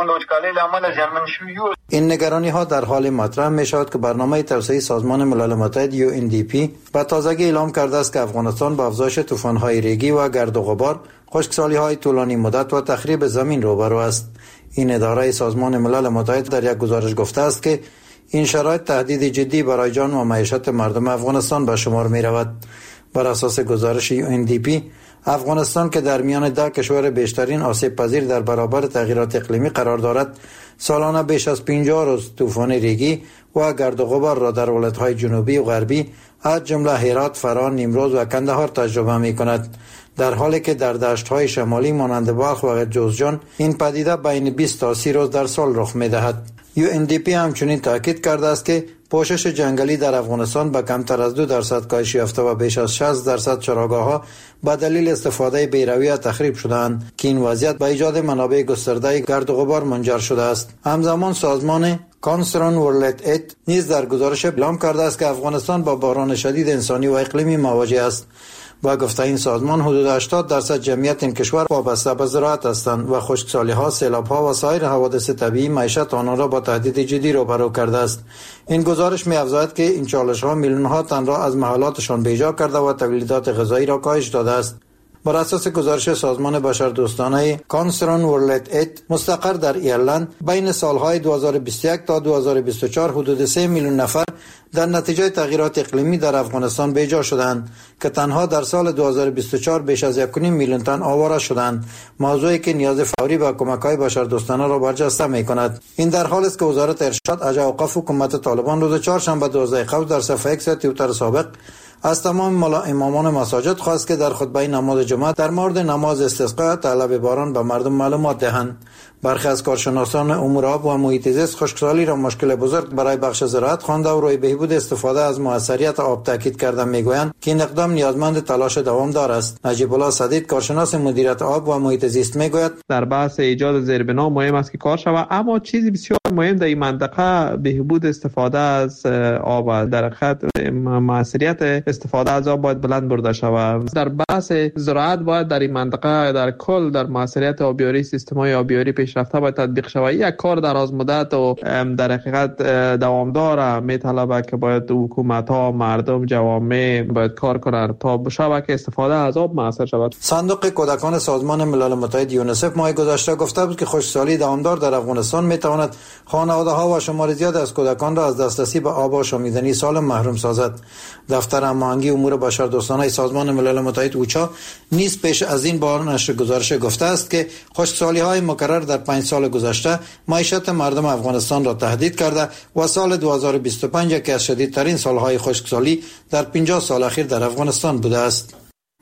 این نگرانی ها در حال مطرح می شود که برنامه توسعه سازمان ملل متحد یو ان دی پی به تازگی اعلام کرده است که افغانستان با افزایش طوفان های ریگی و گرد و غبار، خشکسالی های طولانی مدت و تخریب زمین روبرو است. این اداره سازمان ملل متحد در یک گزارش گفته است که این شرایط تهدید جدی برای جان و معیشت مردم افغانستان به شمار می رود. بر اساس گزارش یو ان دی پی، افغانستان که در میان ده کشور بیشترین آسیب پذیر در برابر تغییرات اقلیمی قرار دارد، سالانه بیش از پنجاه روز طوفان ریگی و گرد و غبار را در ولایت‌های جنوبی و غربی از جمله هرات، فران، نیمروز و کندهار تجربه می کند، در حالی که در دشت‌های شمالی مانند بلخ و جوزجان این پدیده بین بیست تا سی روز در سال رخ می‌دهد. یو ان دی پی همچنین تاکید کرده است که پوشش جنگلی در افغانستان به کمتر از دو درصد کاهش یافته و بیش از شصت درصد چراگاه‌ها به دلیل استفاده بیرویه تخریب شده‌اند که این وضعیت به ایجاد منابع گسترده گرد و غبار منجر شده است. همزمان سازمان کانسرن ورلد اید نیز در گزارش اعلام کرده است که افغانستان با بحران شدید انسانی و اقلیمی مواجه است. با گفته این سازمان حدود هشتاد درصد جمعیت این کشور وابسته به زراعت هستند و خشکسالی‌ها، سیلاب‌ها و سایر حوادث طبیعی معیشت آنها را با تهدید جدی روبرو کرده است. این گزارش می‌افزاید که این چالش‌ها میلیون‌ها تن را از محلاتشان بیجا کرده و تولیدات غذایی را کاهش داده است. بر اساس گزارش سازمان بشردوستانه کانسرن ورلد اید مستقر در ایرلند، بین سالهای دو هزار و بیست و یک تا دو هزار و بیست و چهار حدود سه میلیون نفر در نتیجه تغییرات اقلیمی در افغانستان بیجا شدند که تنها در سال دو هزار و بیست و چهار بیش از یک و نیم میلیون تن آواره شدند، موضوعی که نیاز فوری به کمک‌های بشردوستانه را برجسته می‌کند. این در حالی است که وزارت ارشاد از اوقاف حکومت طالبان روز چهارشنبه دوازده خرداد در صفحه اکس توییتر سابق از تمام ملا امامان مساجد خواست که در خطبه نماز جمعه در مورد نماز استسقا طلب باران به مردم معلومات دهند. برخی از کارشناسان امور آب و محیط زیست خشکسالی را مشکل بزرگ برای بخش زراعت خوانده و روی بهبود استفاده از موثریت آب تاکید کرده میگویند که این اقدام نیازمند تلاش دوامدار است. نجیب الله صدید کارشناس مدیریت آب و محیط زیست میگوید در بحث ایجاد زیربنا مهم است که کار شود، اما چیزی بسیار مهم در این منطقه بهبود استفاده از آب، در حقیقت موثریت استفاده از آب باید بلند برده شود. در بحث زراعت باید در این منطقه در کل در موثریت آبیاری سیستم‌های آبیاری پیشرفته باید تطبیق شود. یک کار دراز مدت و در حقیقت دوامدار میطلبه که باید حکومت‌ها، مردم، جوامع باید کار کنند تا بشه که استفاده از آب موثر شود. صندوق کودکان سازمان ملل متحد یونیسف ماه گذشته گفته بود که خشکسالی دوامدار در افغانستان میتواند خانواده‌ها و شمار زیاد از کودکان را از دسترسی به آب و شامیدنی سالم محروم سازد. دفتر هماهنگی امور بشردوستانه سازمان ملل متحد اوچا نیز پیش از این بار نشر گزارش گفته است که خشکسالی‌های مکرر در پنج سال گذشته معیشت مردم افغانستان را تهدید کرده و سال دو هزار و بیست و پنج یکی از شدیدترین سالهای خشکسالی در پنجاه سال اخیر در افغانستان بوده است.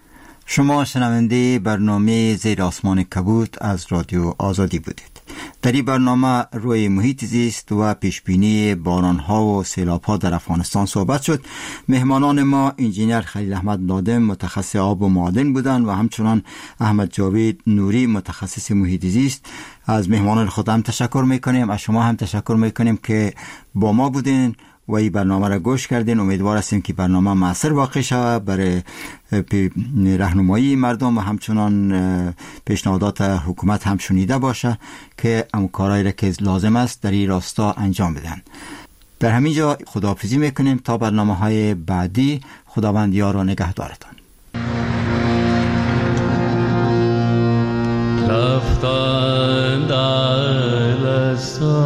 شما شنونده برنامه زیر آسمان کبود از رادیو آزادی بودید. در این برنامه روی محیط زیست و پیشبینی باران‌ها و سیلاب‌ها در افغانستان صحبت شد. مهمانان ما انجینیر خلیل احمد نادم متخصص آب و معادن بودند و همچنان احمد جاوید نوری متخصص محیط زیست. از مهمانان خود هم تشکر میکنیم، از شما هم تشکر میکنیم که با ما بودین و این برنامه را گوش کردین. امیدوار هستیم که برنامه مؤثر واقع شود برای راهنمایی مردم و همچنان پیشنهادات حکومت هم شنیده باشه که اون کارهایی را که لازم است در این راستا انجام بدن. در همین جا خداحافظی میکنیم تا برنامه های بعدی. خداوند یار و نگهدارتان. رفتن در